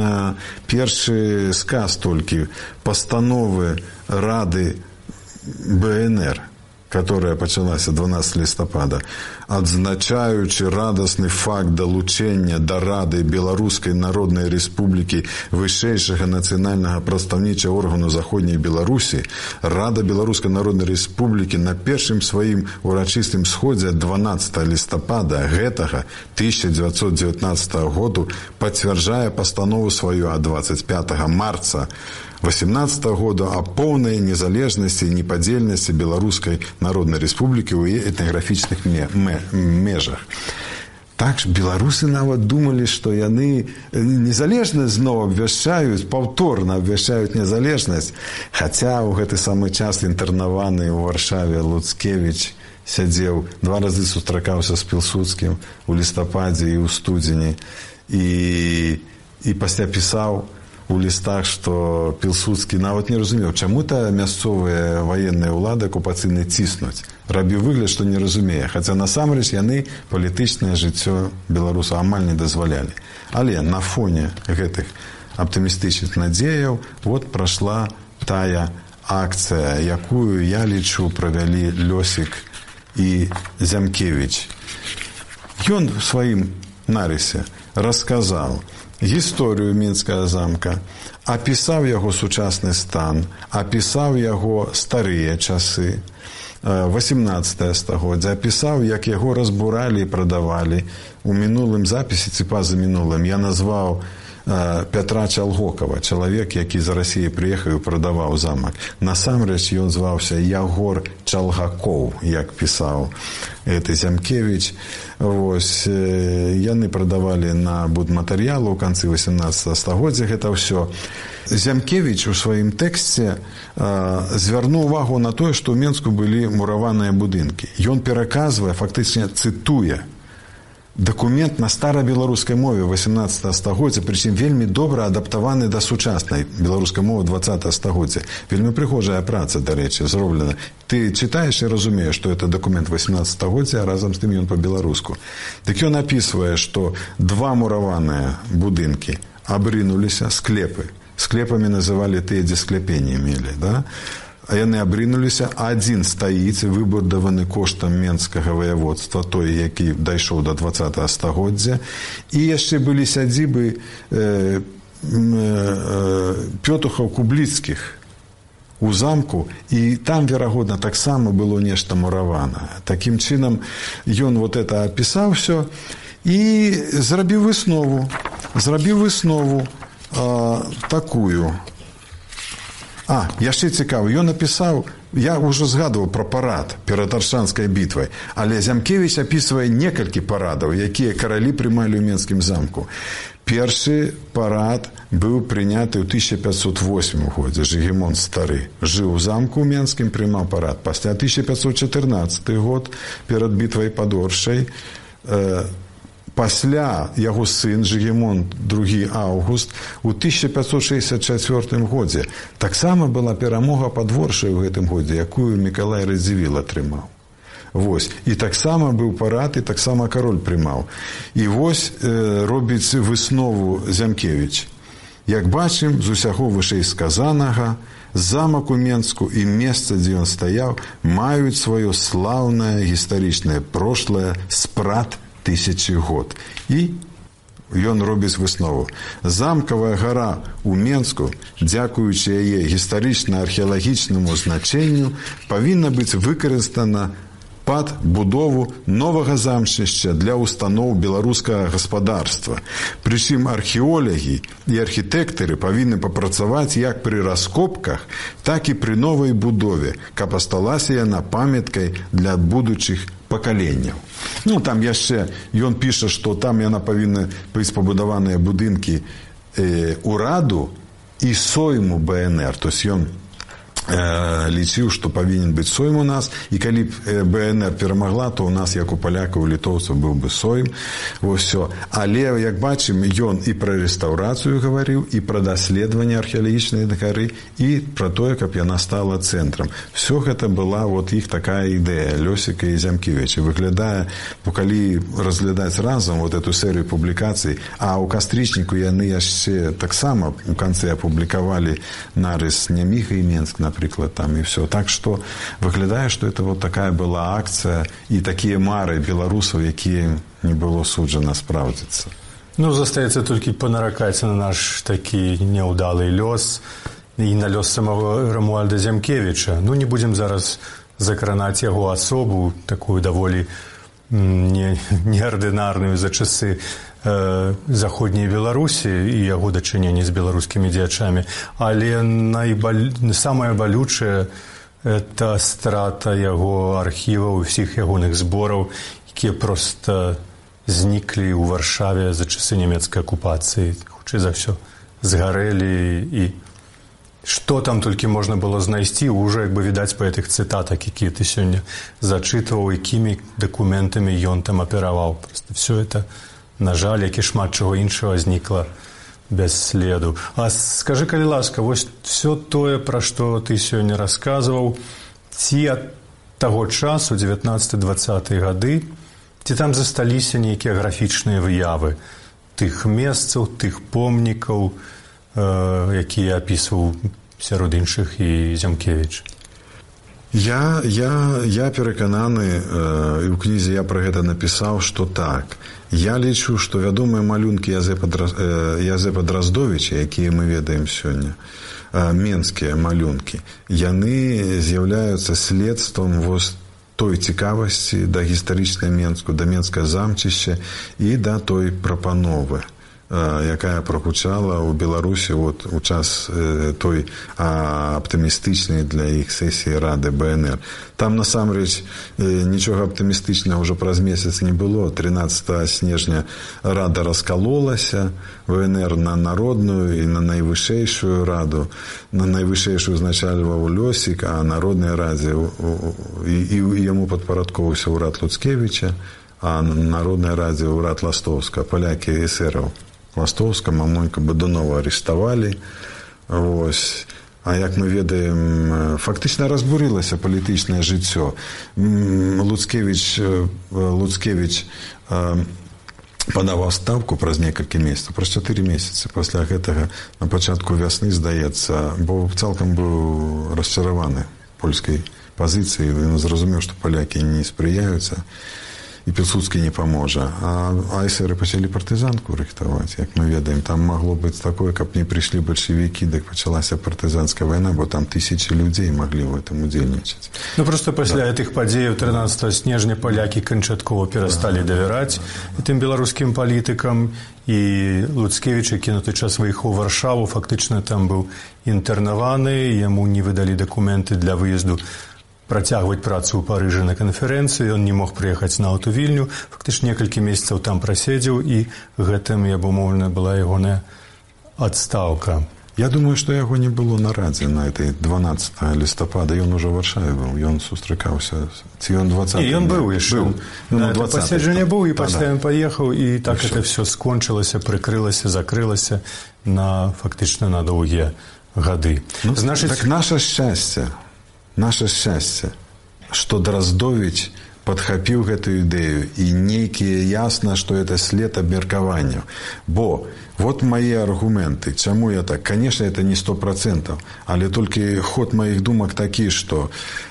сказ толькі пастановы Рады БНР, которая пачалася 12 лістапада, адзначаючы радасны факт далучэння да Рады Беларускай Народнай Рэспублікі вышэйшага нацыянальнага прадстаўнічага органу Заходняй Беларусі, Рада Беларускай Народнай Рэспублікі на першым сваім урачыстым сходзе 12 лістапада гэтага 1919 году пацвярджае пастанову сваю ад 25 марца 18 года о поўнай незалежнасці і непадзельнасці Беларускай Народнай Рэспублікі ў яе этнаграфічных межах. Так, беларусы нават думалі, што яны незалежнасць зноў абвяшчаюць, паўторна абвяшчаюць незалежнасць. Хаця ў гэты самы час інтэрнаваны ў Варшаве Луцкевіч сядзеў, 2 разы сустракаўся з Пілсудскім у лістападзе і ў студзені. І пасля пісаў у лістах, што Пілсудскі нават не разумеў, чаму-то мясцовыя ваенныя ўлады акупацыйныя ціснуць. Рабіў выгляд, што не разумее, хаця насамрэч яны палітычнае жыццё беларусаў амаль не дазвалялі. Але на фоне гэтых аптымістычных надзеяў прайшла тая акцыя, якую, я лічу, правялі Лёсік і Зямкевіч. Ён у сваім нарысе расказаў гісторыю Мінскага замка, апісаў яго сучасны стан, апісаў яго старыя часы, 18 стагоддзя, апісаў, як яго разбуралі і прадавалі. У мінулым запісе ці пазамінулым я назваў Пятра Чалгокава, чалавек, які з Расіі прыехаў і прадаваў замак. Насамрэч ён зваўся Ягор Чалгакоў, як пісаў гэты Зямкевіч. Вось, яны прадавалі на будматэрыялу ў канцы 18 стагоддзя гэта ўсё. Зямкевіч у сваім тэксце звярнуў увагу на тое, што ў Менску былі мураваныя будынкі. Ён пераказвае, фактычна цытуе дакумент на старабеларускай мове 18 стагоддзя, прычым вельмі добра адаптаваны да сучаснай беларускай мовы 20 стагоддзя. Вельмі прыгожая праца, дарэчы, зроблена. Ты чытаеш і разумееш, што это дакумент 18 стагоддзя, а разам з тым ён па-беларуску. Дык ён апісвае, што два мураваныя будынкі абрынуліся, склепы. Склепамі называлі тыя, дзе скляпенні мелі, да? А яны абрынуліся, адзін стаіць, выбудаваны коштам Менскага ваяводства, той, які дайшоў да 20 стагоддзя. І яшчэ былі сядзібы Пётухаў Кубліцкіх у замку, і там, верагодна, таксама было нешта мураванае. Такім чынам, ён вот это апісаў всё і зрабіў выснову такую. Яшчэ цікава, ён напісаў, я ўжо згадваў пра парад перад Аршанскай бітвай, але Зямкевіч апісвае некалькі парадаў, якія каралі прымалі ў Менскім замку. Першы парад быў прыняты ў 1508 годзе. Жыгімон стары жыў у замку ў Менскім, прымаў парад. Пасля 1514 год, перад бітвай пад Оршай, пасля яго сын Жыгімон II Аўгуст у 1564 годзе таксама была перамога пад Оршай у гэтым годзе, якую Мікалай Радзівіл атрымаў. Вось. І таксама быў парад, і таксама кароль прымаў. І вось робіць выснову Зямкевіч. Як бачым, з усяго вышэй сказанага, замак у Менску і месца, дзе ён стаяў, маюць сваё слаўнае гістарычнае прошлае спрат тысячи год. І ён робіць выснову. Замкавая гара ў Менску, дзякуючы яе гістарычна-археалагічнаму значэнню, павінна быць выкарыстана пад будову новага замчышча для устаноў беларускага гаспадарства. Прычым археолагі і архітэктары павінны папрацаваць як пры раскопках, так і пры новай будове, каб асталася яна памяткай для будучых пакаленняў. Там яшчэ ён піша, што там яна павінна быць пабудаваныя будынкі ураду і сойму БНР. То есть ён лічыў, што павінен быць сойм у нас, і калі б БНР перамагла, то у нас, як у палякаў, у літоўцаў, быў бы сойм. Всё. Але, як бачым, ён і пра рэстаўрацыю гаварыў, і пра даследаванне археалагічнай гары, і пра тое, каб яна стала цэнтрам. Всё гэта была вот іх такая ідэя, Лёсіка і Зямкевіча. Выглядае, калі разглядаць разам вот эту серыю публікацый, а ў кастрычніку яны яшчэ таксама у канцы апублікавалі нарыс Няміха і Менск, напрыклад, там і все. Так што выглядае, што это вот такая была акцыя і такія мары беларусаў, якія не было суджана спраўдзіцца. Застаецца толькі панаракаць на наш такі няўдалы лёс і на лёс самого Рамуальда Зямкевіча. Не будзем зараз закранаць яго асобу, такую даволі неардынарную за часы заходняй Беларусі і яго дачыненні з беларускімі дзеячамі. Але самае балючае – это страта яго архіваў, усіх ягоных збораў, якія проста зніклі ў Варшаве за часы нямецкай акупацыі. Хутчэй за ўсё згарэлі, і што там толькі можна было знайсці, ўжо як бы відаць па гэтых цытатах, якія ты сёння зачытваў, якімі дакументамі ён там апераваў. Проста всё это, на жаль, як і шмат чаго іншага, знікла без следу. А скажы, калі ласка, вось всё тое, пра што ты сёння расказваў, ці ад таго часу, 19-20 гады, ці там засталіся нейкія графічныя выявы тых месцаў, тых помнікаў, якія апісваў сярод іншых і Зямкевіч? Я перакананы, і ў кнізе я пра гэта напісаў, што так. Я лічу, што вядомыя малюнкі Язэпа Драздовіча, якія мы ведаем сёння, менскія малюнкі, яны з'яўляюцца следствам вось той цікавасці да гістарычнай Менску, да Менскага замчышча і да той прапановы, якая прагучала ў Беларусі у час той аптымістычнай для іх сесіі Рады БНР. Там, насамрэч, нічога аптымістычнага ўжо праз месяц не было. 13 снежня Рада раскалолася, ВНР на народную і на найвышэйшую раду. На найвышэйшую узначальваў Лёсік, а народнай радзе і яму падпарадкоўваўся ўрад Луцкевіча, а на народнай радзе ўрад Ластоўска. Палякі эсэраў Ластоўска, Мамонька, Бадунова арыштавалі. Вось. А як мы ведаем, фактычна разбурылася палітычнае жыццё. Луцкевіч падаваў адстаўку праз некалькі месяцаў, праз 4 месяцы пасля гэтага, на пачатку вясны, здаецца, бо цалкам быў расчараваны польскай пазіцыяй, ён зразумеў, што палякі не спрыяюцца і Пілсудскі не паможа. А эсэры пачалі партызанку рыхтаваць. Як мы ведаем, там магло быць такое, каб не прыйшлі бальшавікі, дык пачалася партызанская вайна, бо там тысячы людзей маглі ў гэтым удзельнічаць. Проста пасля гэтых падзеяў 13 снежня палякі канчаткова перасталі давяраць тым беларускім палітыкам, і Луцкевіч, які на той час выехаў у Варшаву, фактычна там быў інтэрнаваны, яму не выдалі дакументы для выезду працягваць працу ў Парыжы на канферэнцыю, ён не мог прыехаць на Вільню, фактычна некалькі месяцаў там праседзеў, і гэтым і абумоўлена была ягоная адстаўка. Я думаю, што яго не было на радзе на этой 12 лістапада, ён ужо ў Варшаве быў, ён сустракаўся, ці ён 20... І ён быў яшчэ, на это паседжанне быў, і пасля ён паехаў, і так это все скончылася, прыкрылася, закрылася фактычна на доўгія гады. Так наша шчасце, што Драздовіч падхапіў гэтую ідэю, і нейкія ясна, што это след абмеркаванняў. Бо вот мои аргументы. Чаму я так? Конечно, это не 100%, але толькі ход моих думак такі, што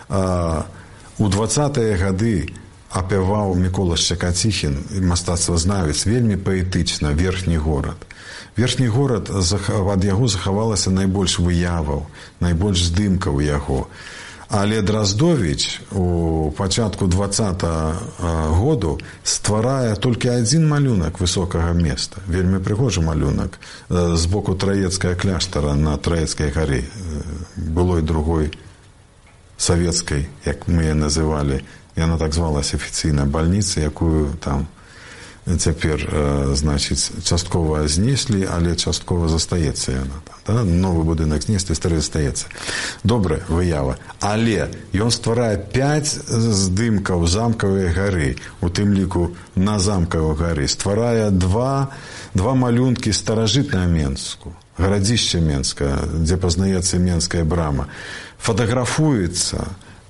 у 20-е гады апяваў Мікола Шчакаціхін, мастацтвазнавец, вельмі паэтычна Верхні горад. Верхні горад, ад яго захавалася найбольш выяваў, найбольш здымкаў яго. Але Драздовіч у пачатку 20-го году стварае толькі адзін малюнак высокага места, вельмі прыгожы малюнак, з боку Траецкага кляштара на Траецкай гары, былой другой савецкай, як мы яе называлі, яна так звалася афіцыйна, бальніца, якую там цяпер, значыць, часткова знеслі, але часткова застаецца яна там. Да? Новы будынак знеслі, стары застаецца. Добра, выява. Але ён стварае 5 здымкаў замкавай гары, у тым ліку на замкавай гары. Стварае два малюнкі старажытнага Менску, гарадзішча Менска, дзе пазнаецца Менская брама. Фатаграфуецца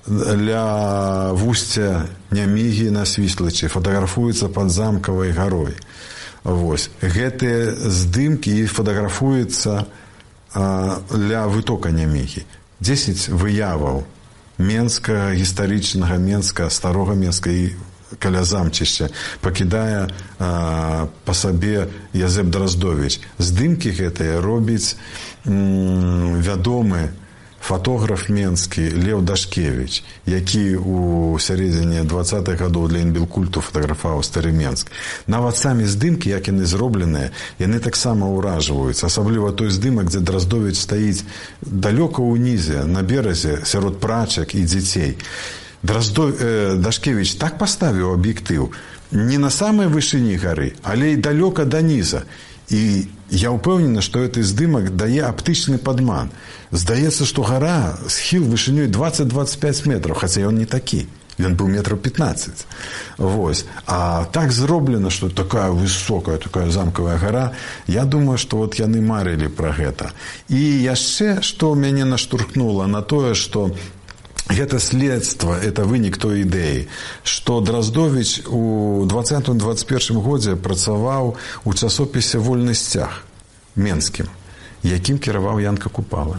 ля вусця Нямігі на Свіслачы, фатаграфуецца пад замкавай гарой. Вось. Гэтыя здымкі і фатаграфуецца ля вытока Нямігі. 10 выяваў Менска, гістарычнага Менска, старога Менска і каля замчышча пакідае па сабе Язэп Драздовіч. Здымкі гэтыя робіць вядомы фотограф менскі Леў Дашкевіч, які у сярэдзіне 20-х гадоў для Інбілкульту фатаграфаваў стары Менск. Нават самі здымкі, як яны зробленыя, яны таксама ўражваюцца. Асабліва той здымак, дзе Драздовіч стаіць далёка ўнізе, на беразе, сярод прачак і дзяцей. Дашкевіч так паставіў аб'ектыў не на самай вышыні гары, але і далёка да ніза. І я ўпэўнены, што гэты здымак дае аптычны падман. Здаецца, што гара, схіл вышынёй 20-25 метраў, хаця ён не такі. Ён быў метраў 15. Вось. А так зроблена, што такая высокая, такая замкавая гара, я думаю, што вот яны марылі пра гэта. І яшчэ, што мяне наштурхнула на тое, што гэта следства, это вынік той ідэі, што Драздовіч у 20-21 годзе працаваў у часопісе «Вольны сцяг» менскім, якім кіраваў Янка Купала.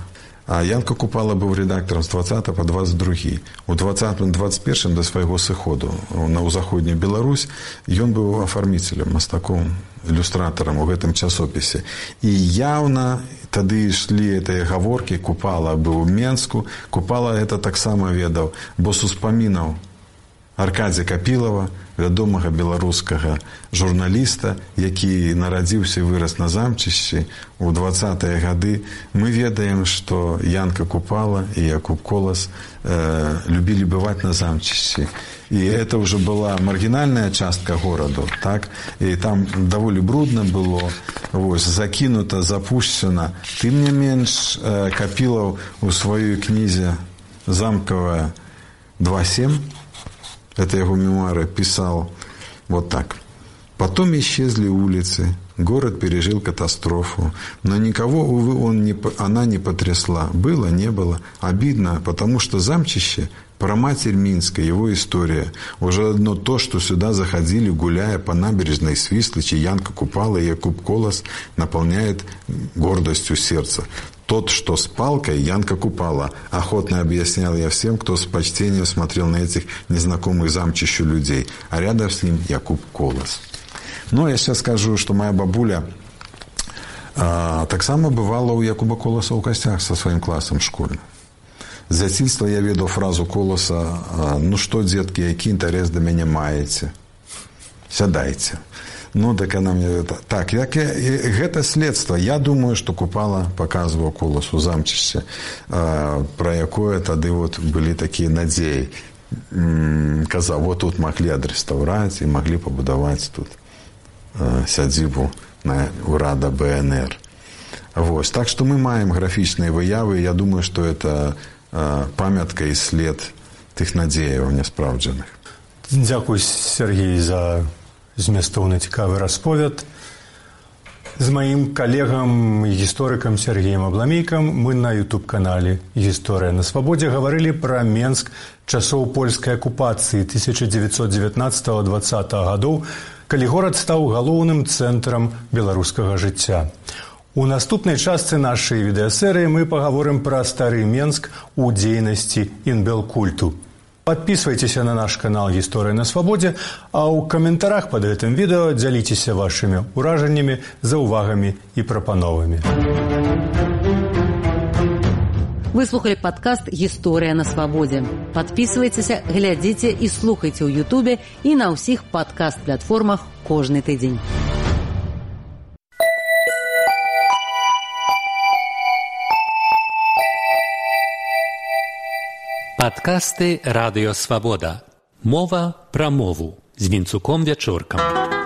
А Янка Купала быў рэдактарам з 20 па 22. У 20-21 да свайго сыходу на ўзаходнюю Беларусь ён быў афарміцелем, мастаком, ілюстратарам у гэтым часопісе. І яўна тады ішлі гэтыя гаворкі, Купала быў у Менску, Купала гэта таксама ведаў, бо з успамінаў Аркадзя Капілава, вядомага беларускага журналіста, які нарадзіўся і вырас на Замчышчы ў 20-е гады, мы ведаем, што Янка Купала і Якуб Колас любілі бываць на Замчышчы. І это ўжо была маргінальная частка гораду, так? І там даволі брудна было, вось, закінута, запушчана. Тым не менш, Капілаў у сваёй кнізе «Замкавая 2.7», это его мемуары, писал вот так. «Потом исчезли улицы, город пережил катастрофу, но никого, увы, она не потрясла. Было, не было. Обидно, потому что Замчище, праматерь Минска, его история. Уже одно то, что сюда заходили, гуляя по набережной Свислочи, Янка Купала и Якуб Колас, наполняет гордостью сердца. Тот, что с палкой, Янка Купала, охотно объяснял я всем, кто с почтением смотрел на этих незнакомых Замчищу людей, а рядом с ним Якуб Колас». Ну, я сейчас скажу, что моя бабуля таксама бывала у Якуба Коласа ў гасцях со сваім класам школьным. З дзяцінства я ведаў фразу Коласа: «Ну што, дзеткі, які інтарэс да мяне маеце? Сядайце». Ну, так она мне... Так, гэта следства. Я думаю, што Купала паказваў Коласу Замчышча, пра якое тады вот былі такія надзеі. Казаў, вот тут маглі адрэстаўраць і маглі пабудаваць тут сядзібу на ўрада БНР. Вот. Так што мы маем графічныя выявы. Я думаю, што это памятка і след тых надзеяў няспраўджаных. Дзякуй, Сергей, за зместовны цікавы расповед. З маім калегам і гісторыкам Сергеем Абламейкам мы на YouTube-канале «Гісторыя на свабодзе» гаварылі пра Менск часоў польскай акупацыі 1919-20 гадоў, калі горад стаў галоўным цэнтрам беларускага жыцця. У наступнай частцы нашай відэасерыі мы пагаворым пра стары Менск у дзейнасці інбелкульту. Подписывайтесь на наш канал «Гісторыя на свабодзе», а ў каментарах под гэтым відэо дзяліцеся вашымі ўражаннямі, заўвагамі і прапановамі. Вы слухали падкаст «Гісторыя на свабодзе». Подписывайтеся, глядзіце і слухайце ў Ютубе і на ўсіх падкаст-платформах кожны тыдзень. Падкасты «Радыё Свабода». Мова пра мову з Вінцуком Вячоркам.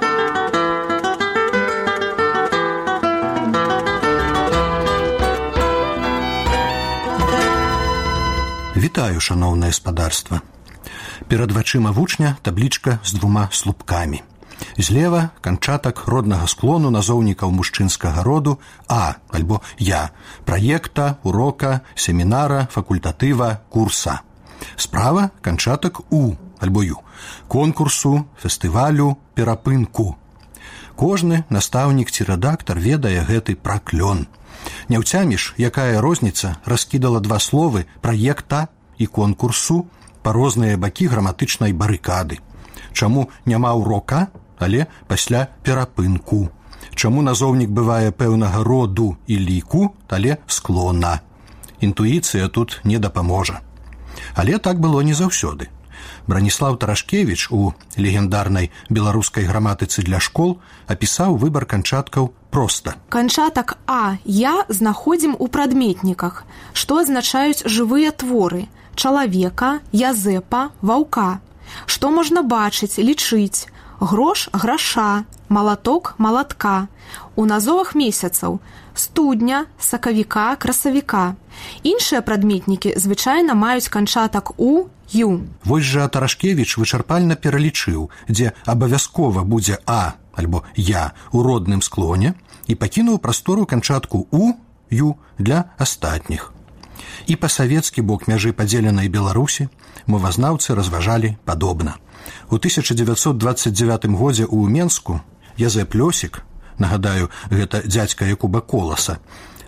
Вітаю, шаноўнае спадарства. Перад вачыма вучня таблічка з 2 слупкамі. Злева канчатак роднага склону назоўнікаў мужчынскага роду А альбо Я, праекта, урока, семінара, факультатыва, курса. Справа канчатак У альбо Ю, конкурсу, фестывалю, перапынку. Кожны настаўнік ці рэдактар ведае гэты праклён. Не ўцяміш, якая розніца раскідала 2 словы праекта і конкурсу па розныя бакі граматычнай барыкады. Чаму няма урока, але пасля перапынку? Чаму назоўнік бывае пэўнага роду і ліку, але склона? Інтуіцыя тут не дапаможа. Але так было не заўсёды. Браніслаў Тарашкевіч у легендарнай беларускай граматыцы для школ апісаў выбар канчаткаў проста. Канчатак А, Я знаходзім у прадметніках, што азначаюць жывыя творы – чалавека, язэпа, ваўка. Што можна бачыць, лічыць? Грош – граша, малаток – малатка. У назовах месяцаў – студня, сакавіка, красавіка. Іншыя прадметнікі звычайна маюць канчатак У, Ю. Вось жа Тарашкевіч вычарпальна пералічыў, дзе абавязкова будзе А альбо Я у родным склоне і пакінуў прастору канчатку У, Ю для астатніх. І па-савецкі бок мяжы падзеленай Беларусі мовазнаўцы разважалі падобна. У 1929 годзе ў Менску Язэп Лёсік, нагадаю, гэта дзядзька Якуба Коласа,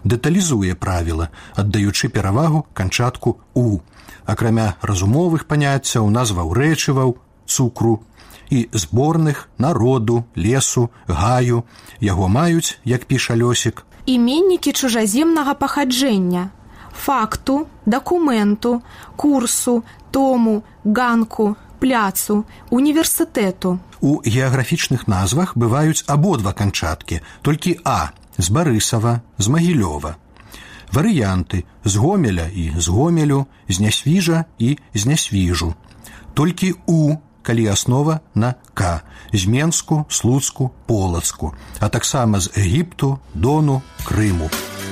дэталізуе правіла, аддаючы перавагу канчатку «у». Акрамя разумовых паняццяў, назваў рэчываў, цукру і зборных, народу, лесу, гаю. Яго маюць, як піша Лёсік, іменнікі чужаземнага пахаджэння, факту, дакументу, курсу, тому, ганку, пляцу, універсітэту. У геаграфічных назвах бываюць абодва канчаткі, толькі «а» з Барысава, з Магілёва. Варыянты з Гомеля і з Гомелю, з Нясвіжа і з Нясвіжу. Толькі «у», калі аснова на «к», з Менску, Слуцку, Полацку, а таксама з Егіпту, Дону, Крыму.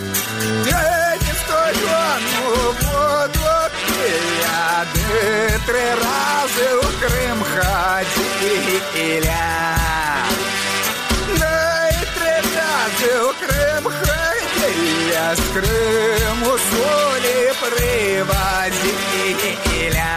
Три разы ў Крым хадзіля. Три разы ў Крым хадзіля, з Крыму солі прывазіля.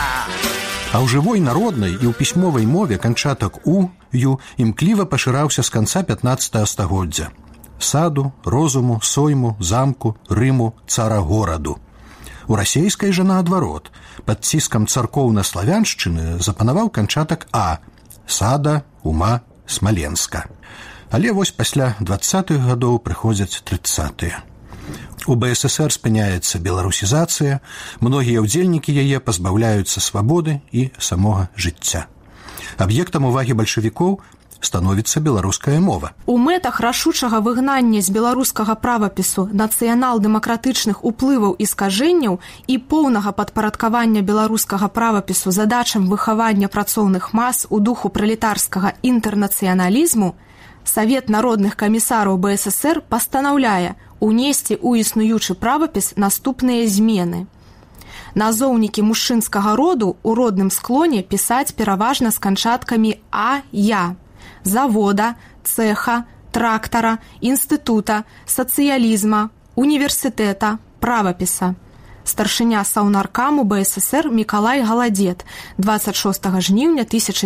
А ў жывой народнай і ў пісьмовай мове канчатак «у», «ю» імкліва пашыраўся з канца 15 стагоддзя. Саду, розуму, сойму, замку, Рыму, цара-гораду. У расейскай жа наадварот, пад ціскам царкоўна-славяншчыны запанаваў канчатак «а» – сада, ума, смаленска. Але вось пасля 20-х гадоў прыходзяць 30-тыя. У БССР спыняецца беларусізацыя, многія ўдзельнікі яе пазбаўляюцца свабоды і самога жыцця. Аб'ектам увагі бальшавікоў становіцца беларуская мова. У мэтах рашучага выгнання з беларускага правапісу нацыянал-дэмакратычных уплываў і скажэнняў і поўнага падпарадкавання беларускага правапісу задачам выхавання працоўных мас у духу пралетарскага інтэрнацыяналізму Савет народных камісараў БССР пастанаўляе унесці ў існуючы правапіс наступныя змены. Назоўнікі мужчынскага роду ў родным склоне пісаць пераважна з канчаткамі «а», «я», завода, цеха, трактара, інстытута, сацыялізма, універсітэта, правапіса. Старшыня Саўнаркаму БССР Мікалай Галадзет, 26 жніўня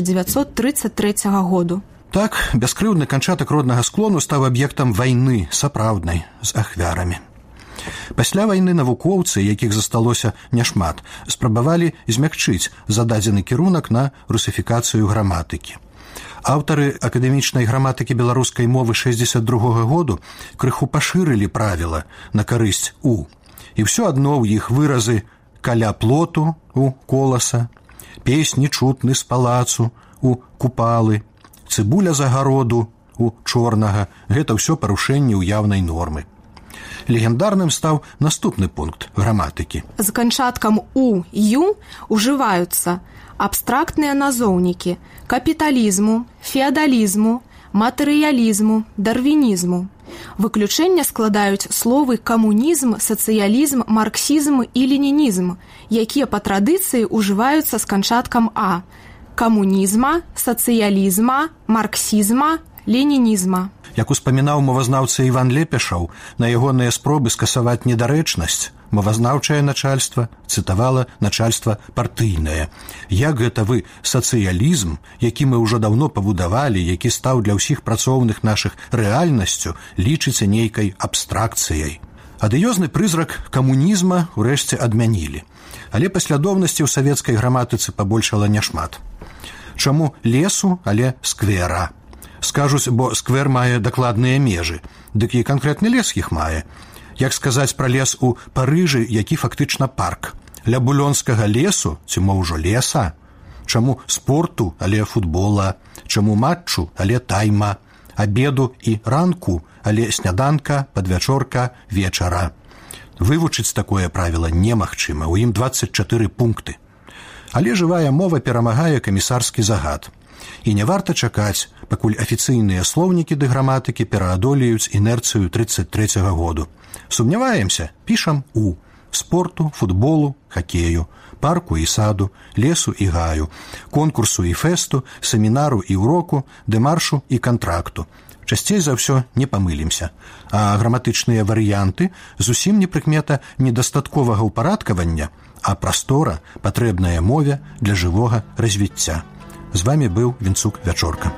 1933 году. Так, бяскрыўдны канчатак роднага склону стаў аб'ектам вайны, сапраўднай, з ахвярамі. Пасля вайны навукоўцы, якіх засталося няшмат, спрабавалі змякчыць зададзены кірунак на русіфікацыю граматыкі. Аўтары акадэмічнай граматыкі беларускай мовы 62-го году крыху пашырылі правіла на карысць «у». І ўсё адно ў іх выразы «каля плоту» у коласа, «песні чутны з палацу» у купалы, «цыбуля з агароду» у чорнага – гэта ўсё парушэнні ўяўнай нормы. Легендарным стаў наступны пункт граматыкі. З канчаткам «у», «ю» ужываюцца абстрактныя назоўнікі капіталізму, феадалізму, матэрыялізму, дарвінізму. Выключэнне складаюць словы камунізм, сацыялізм, марксізм і ленінізм, якія па традыцыі ўжываюцца з канчаткам «а» – камунізма, сацыялізма, марксізма, ленінізма. Як успамінаў мовазнаўца Іван Лепешаў, на ягоныя спробы скасаваць недарэчнасць, мовазнаўчае начальства цытавала начальства партыйнае. Як гэта вы сацыялізм, які мы ўжо даўно пабудавалі, які стаў для ўсіх працоўных нашых рэальнасцю, лічыце нейкай абстракцыяй. Адыёзны прызрак камунізма ўрэшце адмянілі. Але паслядоўнасці ў савецкай граматыцы пабольшала няшмат. Чаму лесу, але сквера? Скажуць, бо сквер мае дакладныя межы. Дык і канкрэтны лес іх мае. Як сказаць пра лес у Парыжы, які фактычна парк? Ля булёнскага лесу, ці мо ўжо леса? Чаму спорту, але футбола? Чаму матчу, але тайма? Абеду і ранку, але сняданка, падвячорка, вечара? Вывучыць такое правіла немагчыма, у ім 24 пункты. Але жывая мова перамагае камісарскі загад. І не варта чакаць, пакуль афіцыйныя слоўнікі ды граматыкі пераадолеюць інерцыю 33-го году. Сумняваемся, пішам «у» – спорту, футболу, хакею, парку і саду, лесу і гаю, конкурсу і фесту, семінару і уроку, дэмаршу і кантракту. Часцей за ўсё не памылімся. А граматычныя варыянты зусім не прыкмета недастатковага ўпарадкавання, а прастора, патрэбная мове для жывога развіцця. З вами быў Вінцук Вячорка.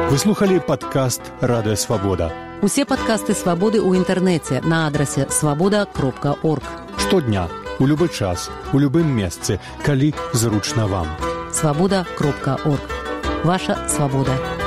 Вы слухали падкаст «Радыё Свабода». Усе падкасты «Свабоды» ў інтэрнэце на адрасе свабода.орг. Штодня, у любы час, у любым месцы, калі зручна вам. Свабода.орг. Ваша свабода.